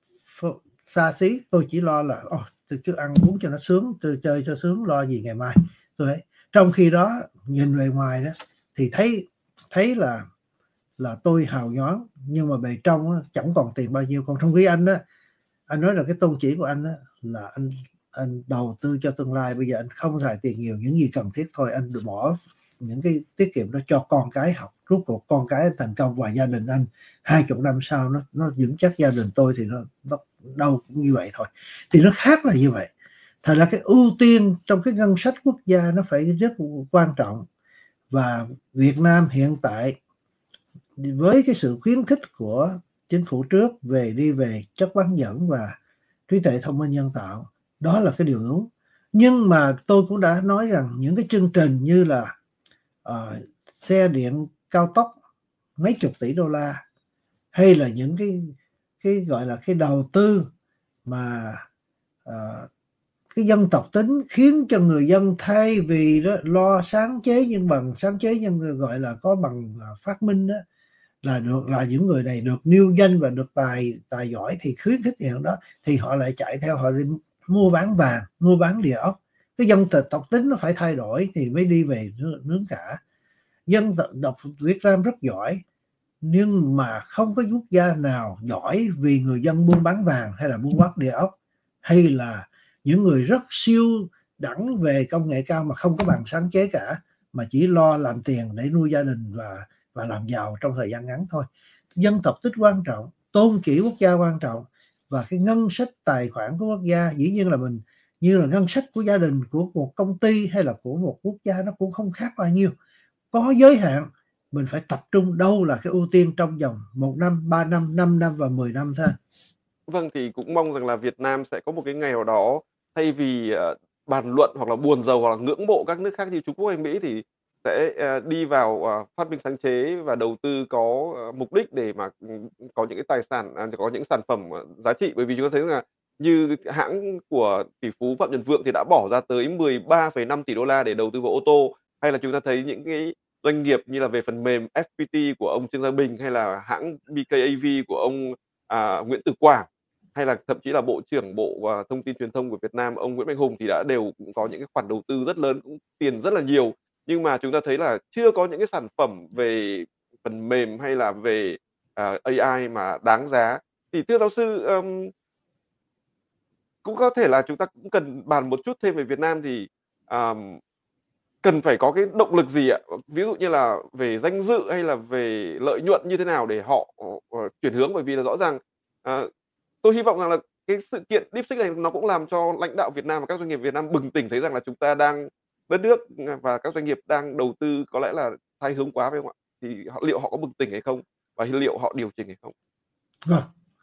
xa xí, tôi chỉ lo là oh, tôi cứ ăn uống cho nó sướng, tôi chơi cho sướng, lo gì ngày mai. Tôi ấy. Trong khi đó nhìn về ngoài đó thì thấy thấy là là tôi hào nhoáng, nhưng mà bề trong đó, chẳng còn tiền bao nhiêu. Còn trong khi anh đó, anh nói là cái tôn chỉ của anh đó, là anh anh đầu tư cho tương lai. Bây giờ anh không xài tiền nhiều, những gì cần thiết thôi, anh bỏ những cái tiết kiệm đó cho con cái học. Rốt cuộc con cái thành công và gia đình anh hai chục năm sau nó nó vững chắc. Gia đình tôi thì nó, nó đâu cũng như vậy thôi, thì nó khác là như vậy. Thật ra cái ưu tiên trong cái ngân sách quốc gia nó phải rất quan trọng. Và Việt Nam hiện tại với cái sự khuyến khích của chính phủ trước về đi về chất bán dẫn và trí tuệ thông minh nhân tạo, đó là cái điều đúng. Nhưng mà tôi cũng đã nói rằng những cái chương trình như là uh, xe điện cao tốc mấy chục tỷ đô la, hay là những cái cái gọi là cái đầu tư mà uh, cái dân tộc tính, khiến cho người dân thay vì đó lo sáng chế nhân bằng, sáng chế nhân gọi là có bằng phát minh đó, là được là những người này được nêu danh và được tài tài giỏi thì khuyến khích hiện đó, thì họ lại chạy theo, họ đi mua bán vàng, mua bán địa ốc. Cái dân tộc tính nó phải thay đổi thì mới đi về nướng cả. Dân tộc Việt Nam rất giỏi, nhưng mà không có quốc gia nào giỏi vì người dân buôn bán vàng hay là buôn bán địa ốc, hay là những người rất siêu đẳng về công nghệ cao mà không có bằng sáng chế cả, mà chỉ lo làm tiền để nuôi gia đình và và làm giàu trong thời gian ngắn thôi. Dân tộc tích quan trọng, tôn chỉ quốc gia quan trọng, và cái ngân sách tài khoản của quốc gia dĩ nhiên là mình, như là ngân sách của gia đình, của một công ty hay là của một quốc gia, nó cũng không khác bao nhiêu, có giới hạn. Mình phải tập trung đâu là cái ưu tiên trong vòng một năm, ba năm, năm năm và mười năm thôi. Vâng, thì cũng mong rằng là Việt Nam sẽ có một cái ngày nào đó, thay vì uh, bàn luận hoặc là buồn rầu hoặc là ngưỡng mộ các nước khác như Trung Quốc hay Mỹ, thì sẽ uh, đi vào uh, phát minh sáng chế và đầu tư có uh, mục đích để mà um, có những cái tài sản, uh, có những sản phẩm uh, giá trị. Bởi vì chúng ta thấy là như hãng của tỷ phú Phạm Nhật Vượng thì đã bỏ ra tới mười ba phẩy năm tỷ đô la để đầu tư vào ô tô, hay là chúng ta thấy những cái doanh nghiệp như là về phần mềm ép pê tê của ông Trương Gia Bình, hay là hãng bê ca a vê của ông uh, Nguyễn Tử Quảng, hay là thậm chí là Bộ trưởng Bộ uh, Thông tin Truyền thông của Việt Nam ông Nguyễn Mạnh Hùng, thì đã đều cũng có những cái khoản đầu tư rất lớn, cũng tiền rất là nhiều. Nhưng mà chúng ta thấy là chưa có những cái sản phẩm về phần mềm hay là về uh, a i mà đáng giá. Thì thưa giáo sư, um, cũng có thể là chúng ta cũng cần bàn một chút thêm về Việt Nam, thì um, cần phải có cái động lực gì ạ? Ví dụ như là về danh dự hay là về lợi nhuận như thế nào để họ uh, chuyển hướng? Bởi vì là rõ ràng uh, tôi hy vọng rằng là cái sự kiện DeepSeek này nó cũng làm cho lãnh đạo Việt Nam và các doanh nghiệp Việt Nam bừng tỉnh, thấy rằng là chúng ta đang, đất nước và các doanh nghiệp đang đầu tư có lẽ là sai hướng quá, phải không ạ? Thì họ, liệu họ có bừng tỉnh hay không, và liệu họ điều chỉnh hay không? Vâng.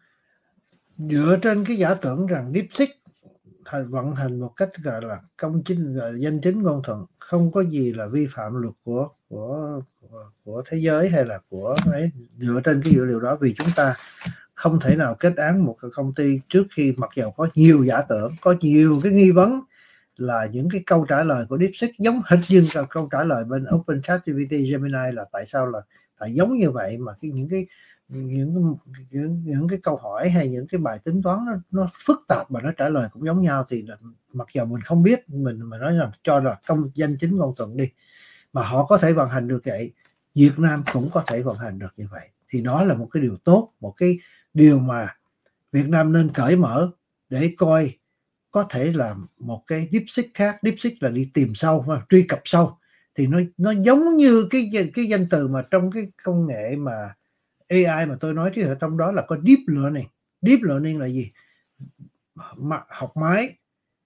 Dựa trên cái giả tưởng rằng DeepSeek vận hành một cách gọi là công chính, gọi là danh chính ngôn thuận, không có gì là vi phạm luật của của của, của thế giới hay là của ấy, dựa trên cái dữ liệu đó, vì chúng ta không thể nào kết án một công ty trước khi, mặc dầu có nhiều giả tưởng, có nhiều cái nghi vấn là những cái câu trả lời của DeepSeek giống hệt như câu trả lời bên Open ChatGPT, Gemini, là tại sao là tại giống như vậy, mà cái những cái những những những cái câu hỏi hay những cái bài tính toán nó, nó phức tạp mà nó trả lời cũng giống nhau, thì mặc dù mình không biết, mình mà nói là cho là công danh chính ngôn thuận đi, mà họ có thể vận hành được vậy, Việt Nam cũng có thể vận hành được như vậy, thì đó là một cái điều tốt, một cái điều mà Việt Nam nên cởi mở để coi có thể làm một cái DeepSeek khác. DeepSeek là đi tìm sâu, truy cập sâu, thì nó nó giống như cái cái danh từ mà trong cái công nghệ mà a i mà tôi nói, thì ở trong đó là có deep learning. Deep learning là gì? Mà học máy,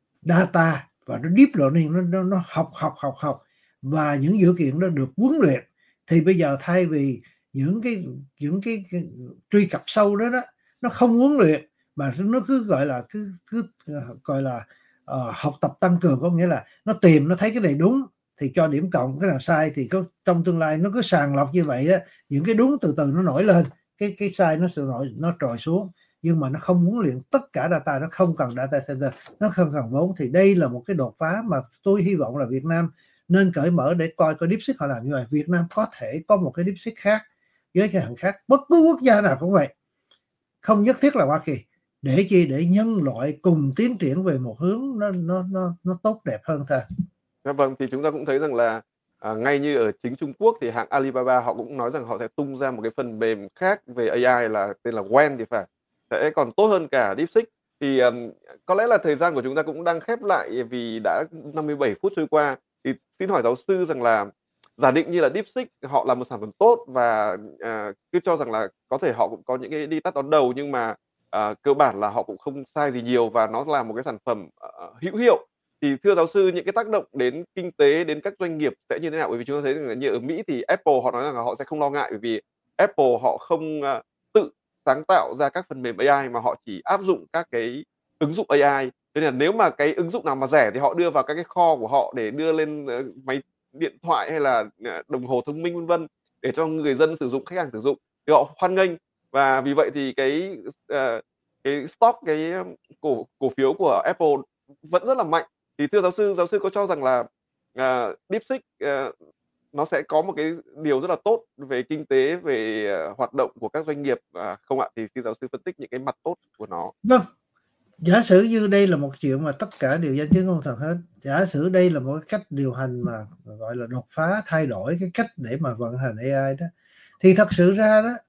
data, và nó deep learning, nó, nó, nó học học học học và những dữ kiện đó được huấn luyện. Thì bây giờ thay vì những cái những cái, cái truy cập sâu đó đó, nó không huấn luyện mà nó cứ gọi là cứ cứ uh, gọi là uh, học tập tăng cường, có nghĩa là nó tìm, nó thấy cái này đúng thì cho điểm cộng, cái nào sai thì có, trong tương lai nó cứ sàng lọc như vậy đó, những cái đúng từ từ nó nổi lên, cái cái sai nó sẽ nổi, nó trồi xuống. Nhưng mà nó không huấn luyện tất cả data, nó không cần data center, nó không cần vốn. Thì đây là một cái đột phá mà tôi hy vọng là Việt Nam nên cởi mở để coi coi DeepSeek họ làm như vậy. Việt Nam có thể có một cái DeepSeek khác với cái hàng khác, bất cứ quốc gia nào cũng vậy, không nhất thiết là Hoa Kỳ. Để chi? Để nhân loại cùng tiến triển về một hướng nó nó nó nó tốt đẹp hơn thôi. Dạ vâng, thì chúng ta cũng thấy rằng là à, ngay như ở chính Trung Quốc thì hãng Alibaba họ cũng nói rằng họ sẽ tung ra một cái phần mềm khác về a i là tên là Wen thì phải, sẽ còn tốt hơn cả DeepSeek. Thì um, có lẽ là thời gian của chúng ta cũng đang khép lại vì đã năm mươi bảy phút trôi qua. Thì xin hỏi giáo sư rằng là giả định như là DeepSeek họ là một sản phẩm tốt và à, cứ cho rằng là có thể họ cũng có những cái đi tắt đón đầu, nhưng mà à, cơ bản là họ cũng không sai gì nhiều và nó là một cái sản phẩm uh, hữu hiệu. Thì thưa giáo sư, những cái tác động đến kinh tế, đến các doanh nghiệp sẽ như thế nào? Bởi vì chúng ta thấy rằng là như ở Mỹ thì Apple họ nói rằng là họ sẽ không lo ngại, bởi vì Apple họ không uh, tự sáng tạo ra các phần mềm a i mà họ chỉ áp dụng các cái ứng dụng a i. Thế nên là nếu mà cái ứng dụng nào mà rẻ thì họ đưa vào các cái kho của họ để đưa lên uh, máy điện thoại hay là uh, đồng hồ thông minh vân vân để cho người dân sử dụng, khách hàng sử dụng thì họ hoan nghênh. Và vì vậy thì cái uh, cái stock, cái cổ cổ phiếu của Apple vẫn rất là mạnh. Thì thưa giáo sư, giáo sư có cho rằng là uh, DeepSeek uh, nó sẽ có một cái điều rất là tốt về kinh tế, về uh, hoạt động của các doanh nghiệp uh, không ạ? Thì xin giáo sư phân tích những cái mặt tốt của nó. Vâng, giả sử như đây là một chuyện mà tất cả đều danh chính ngôn thuận hết. Giả sử đây là một cái cách điều hành mà gọi là đột phá, thay đổi cái cách để mà vận hành a i đó, thì thật sự ra đó,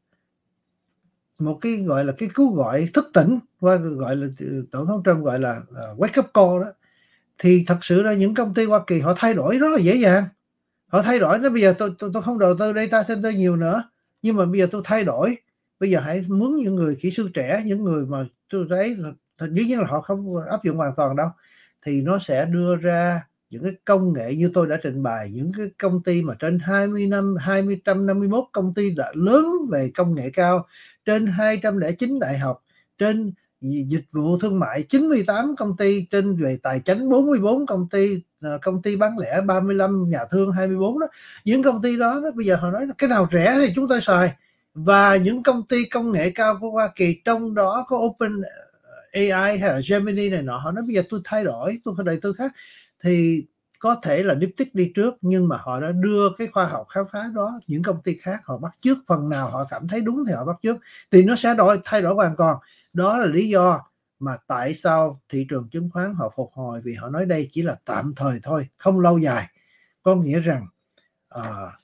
một cái gọi là cái cứu gọi thức tỉnh, và gọi là tổng thống Trump gọi là uh, wake up call đó, thì thật sự ra những công ty Hoa Kỳ họ thay đổi rất là dễ dàng. Họ thay đổi nó, bây giờ tôi tôi tôi không đầu tư data center nhiều nữa, nhưng mà bây giờ tôi thay đổi, bây giờ hãy mướn những người kỹ sư trẻ, những người mà tôi thấy là dĩ nhiên là họ không áp dụng hoàn toàn đâu, thì nó sẽ đưa ra những cái công nghệ như tôi đã trình bày, những cái công ty mà trên hai mươi năm, hai trăm năm mươi mốt công ty đã lớn về công nghệ cao, trên hai trăm lẻ chín đại học, trên dịch vụ thương mại chín mươi tám công ty, trên về tài chính bốn mươi bốn công ty, công ty bán lẻ ba mươi lăm, nhà thương hai mươi bốn đó. Những công ty đó, đó bây giờ họ nói là cái nào rẻ thì chúng tôi xài. Và những công ty công nghệ cao của Hoa Kỳ, trong đó có Open a i hay là Gemini này nọ, họ nói bây giờ tôi thay đổi, tôi phải đầu tư khác. Thì có thể là DeepSeek đi trước, nhưng mà họ đã đưa cái khoa học khám phá đó, những công ty khác họ bắt chước, phần nào họ cảm thấy đúng thì họ bắt chước, thì nó sẽ đổi, thay đổi hoàn toàn. Đó là lý do mà tại sao thị trường chứng khoán họ phục hồi, vì họ nói đây chỉ là tạm thời thôi, không lâu dài. Có nghĩa rằng uh,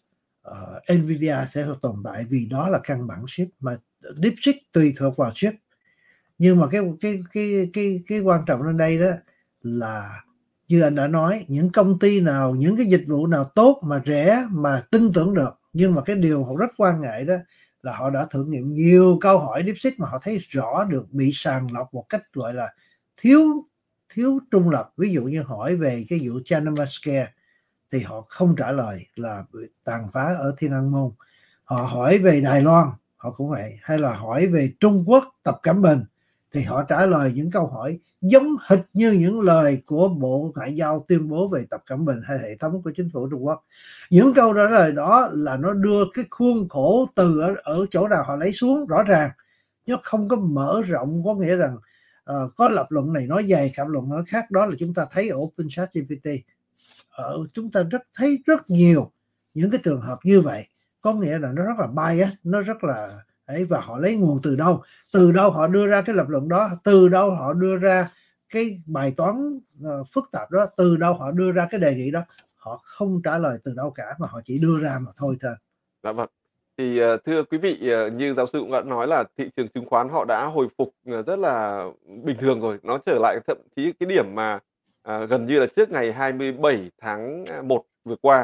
uh, Nvidia sẽ tồn tại vì đó là căn bản chip, mà DeepSeek tùy thuộc vào chip. Nhưng mà cái cái cái cái cái quan trọng ở đây đó là như anh đã nói, những công ty nào, những cái dịch vụ nào tốt mà rẻ mà tin tưởng được, nhưng mà cái điều họ rất quan ngại đó là họ đã thử nghiệm nhiều câu hỏi DeepSeek mà họ thấy rõ được bị sàng lọc một cách gọi là thiếu thiếu trung lập. Ví dụ như hỏi về cái vụ Tiananmen Square thì họ không trả lời, là tàn phá ở Thiên An Môn. Họ hỏi về Đài Loan họ cũng vậy, hay là hỏi về Trung Quốc, Tập Cận Bình, thì họ trả lời những câu hỏi giống hệt như những lời của Bộ Ngoại giao tuyên bố về Tập Cận Bình hay hệ thống của chính phủ Trung Quốc. Những câu trả lời đó là nó đưa cái khuôn khổ từ ở, ở chỗ nào họ lấy xuống rõ ràng, nó không có mở rộng. Có nghĩa rằng uh, có lập luận này nói dài, cảm luận nói khác. Đó là chúng ta thấy ở Open ChatGPT, ở chúng ta rất thấy rất nhiều những cái trường hợp như vậy. Có nghĩa là nó rất là bias, nó rất là ấy, và họ lấy nguồn từ đâu, từ đâu họ đưa ra cái lập luận đó, từ đâu họ đưa ra cái bài toán uh, phức tạp đó, từ đâu họ đưa ra cái đề nghị đó. Họ không trả lời từ đâu cả, mà họ chỉ đưa ra mà thôi thôi. Dạ vâng. Thì uh, thưa quý vị, uh, như giáo sư cũng đã nói là thị trường chứng khoán họ đã hồi phục uh, rất là bình thường rồi, nó trở lại thậm chí cái điểm mà uh, gần như là trước ngày hai mươi bảy tháng một vừa qua.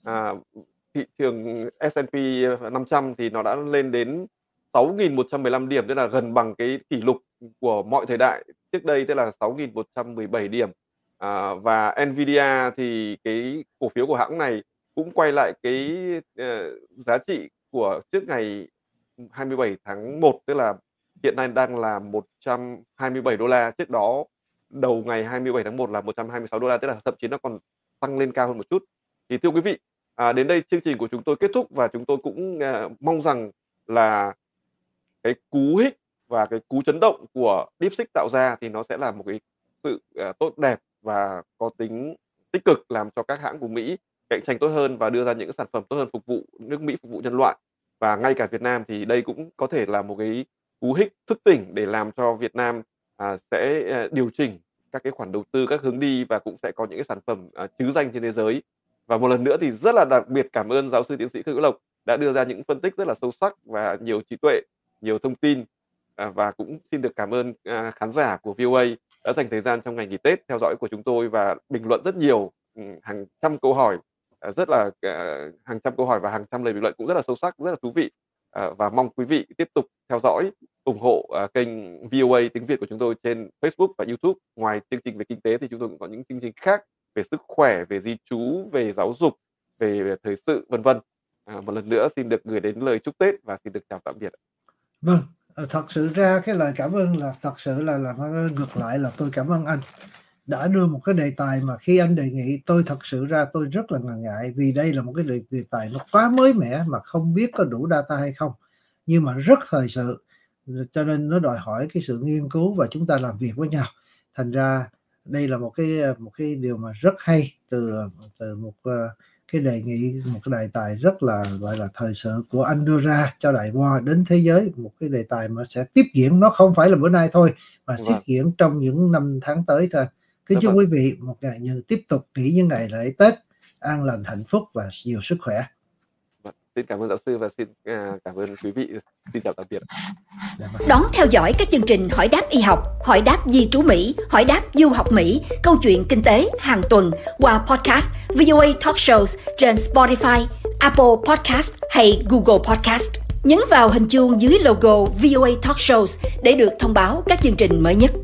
à, thị trường S and P năm trăm thì nó đã lên đến sáu nghìn một trăm mười lăm điểm, tức là gần bằng cái kỷ lục của mọi thời đại trước đây, tức là sáu nghìn một trăm mười bảy điểm. À, và Nvidia thì cái cổ phiếu của hãng này cũng quay lại cái uh, giá trị của trước ngày hai mươi bảy tháng một, tức là hiện nay đang là một trăm hai mươi bảy đô la. Trước đó đầu ngày hai mươi bảy tháng một là một trăm hai mươi sáu đô la, tức là thậm chí nó còn tăng lên cao hơn một chút. Thì thưa quý vị, à, đến đây chương trình của chúng tôi kết thúc, và chúng tôi cũng uh, mong rằng là cái cú hích và cái cú chấn động của DeepSeek tạo ra thì nó sẽ là một cái sự uh, tốt đẹp và có tính tích cực, làm cho các hãng của Mỹ cạnh tranh tốt hơn và đưa ra những sản phẩm tốt hơn phục vụ nước Mỹ, phục vụ nhân loại. Và ngay cả Việt Nam thì đây cũng có thể là một cái cú hích thức tỉnh để làm cho Việt Nam à, sẽ à, điều chỉnh các cái khoản đầu tư, các hướng đi, và cũng sẽ có những cái sản phẩm à, trứ danh trên thế giới. Và một lần nữa thì rất là đặc biệt cảm ơn giáo sư tiến sĩ Khương Hữu Lộc đã đưa ra những phân tích rất là sâu sắc và nhiều trí tuệ, nhiều thông tin. À, và cũng xin được cảm ơn à, khán giả của vê o a đã dành thời gian trong ngày nghỉ Tết theo dõi của chúng tôi và bình luận rất nhiều, hàng trăm câu hỏi, rất là uh, hàng trăm câu hỏi và hàng trăm lời bình luận cũng rất là sâu sắc, rất là thú vị. Uh, và mong quý vị tiếp tục theo dõi, ủng hộ uh, kênh vê o a tiếng Việt của chúng tôi trên Facebook và YouTube. Ngoài chương trình về kinh tế thì chúng tôi cũng có những chương trình khác về sức khỏe, về di trú, về giáo dục, về, về thời sự, vân vân. Uh, một lần nữa xin được gửi đến lời chúc Tết và xin được chào tạm biệt. Vâng, thật sự ra cái lời cảm ơn là thật sự là là ngược lại là tôi cảm ơn anh đã đưa một cái đề tài mà khi anh đề nghị tôi thật sự ra tôi rất là ngần ngại, vì đây là một cái đề, đề tài nó quá mới mẻ mà không biết có đủ data hay không, nhưng mà rất thời sự, cho nên nó đòi hỏi cái sự nghiên cứu và chúng ta làm việc với nhau. Thành ra đây là một cái một cái điều mà rất hay từ từ một cái đề nghị, một cái đề tài rất là gọi là thời sự của anh đưa ra cho đại hoa đến thế giới, một cái đề tài mà sẽ tiếp diễn, nó không phải là bữa nay thôi mà vâng. tiếp diễn trong những năm tháng tới thôi. Kính chúc quý vị một ngày như tiếp tục nghỉ những ngày lễ Tết an lành, hạnh phúc và nhiều sức khỏe. Xin cảm ơn giáo sư và xin uh, cảm ơn quý vị. Xin chào tạm biệt. Đón theo dõi các chương trình Hỏi đáp y học, Hỏi đáp di trú Mỹ, Hỏi đáp du học Mỹ, Câu chuyện kinh tế hàng tuần qua podcast vê o a Talk Shows trên Spotify, Apple Podcast hay Google Podcast. Nhấn vào hình chuông dưới logo vê o a Talk Shows để được thông báo các chương trình mới nhất.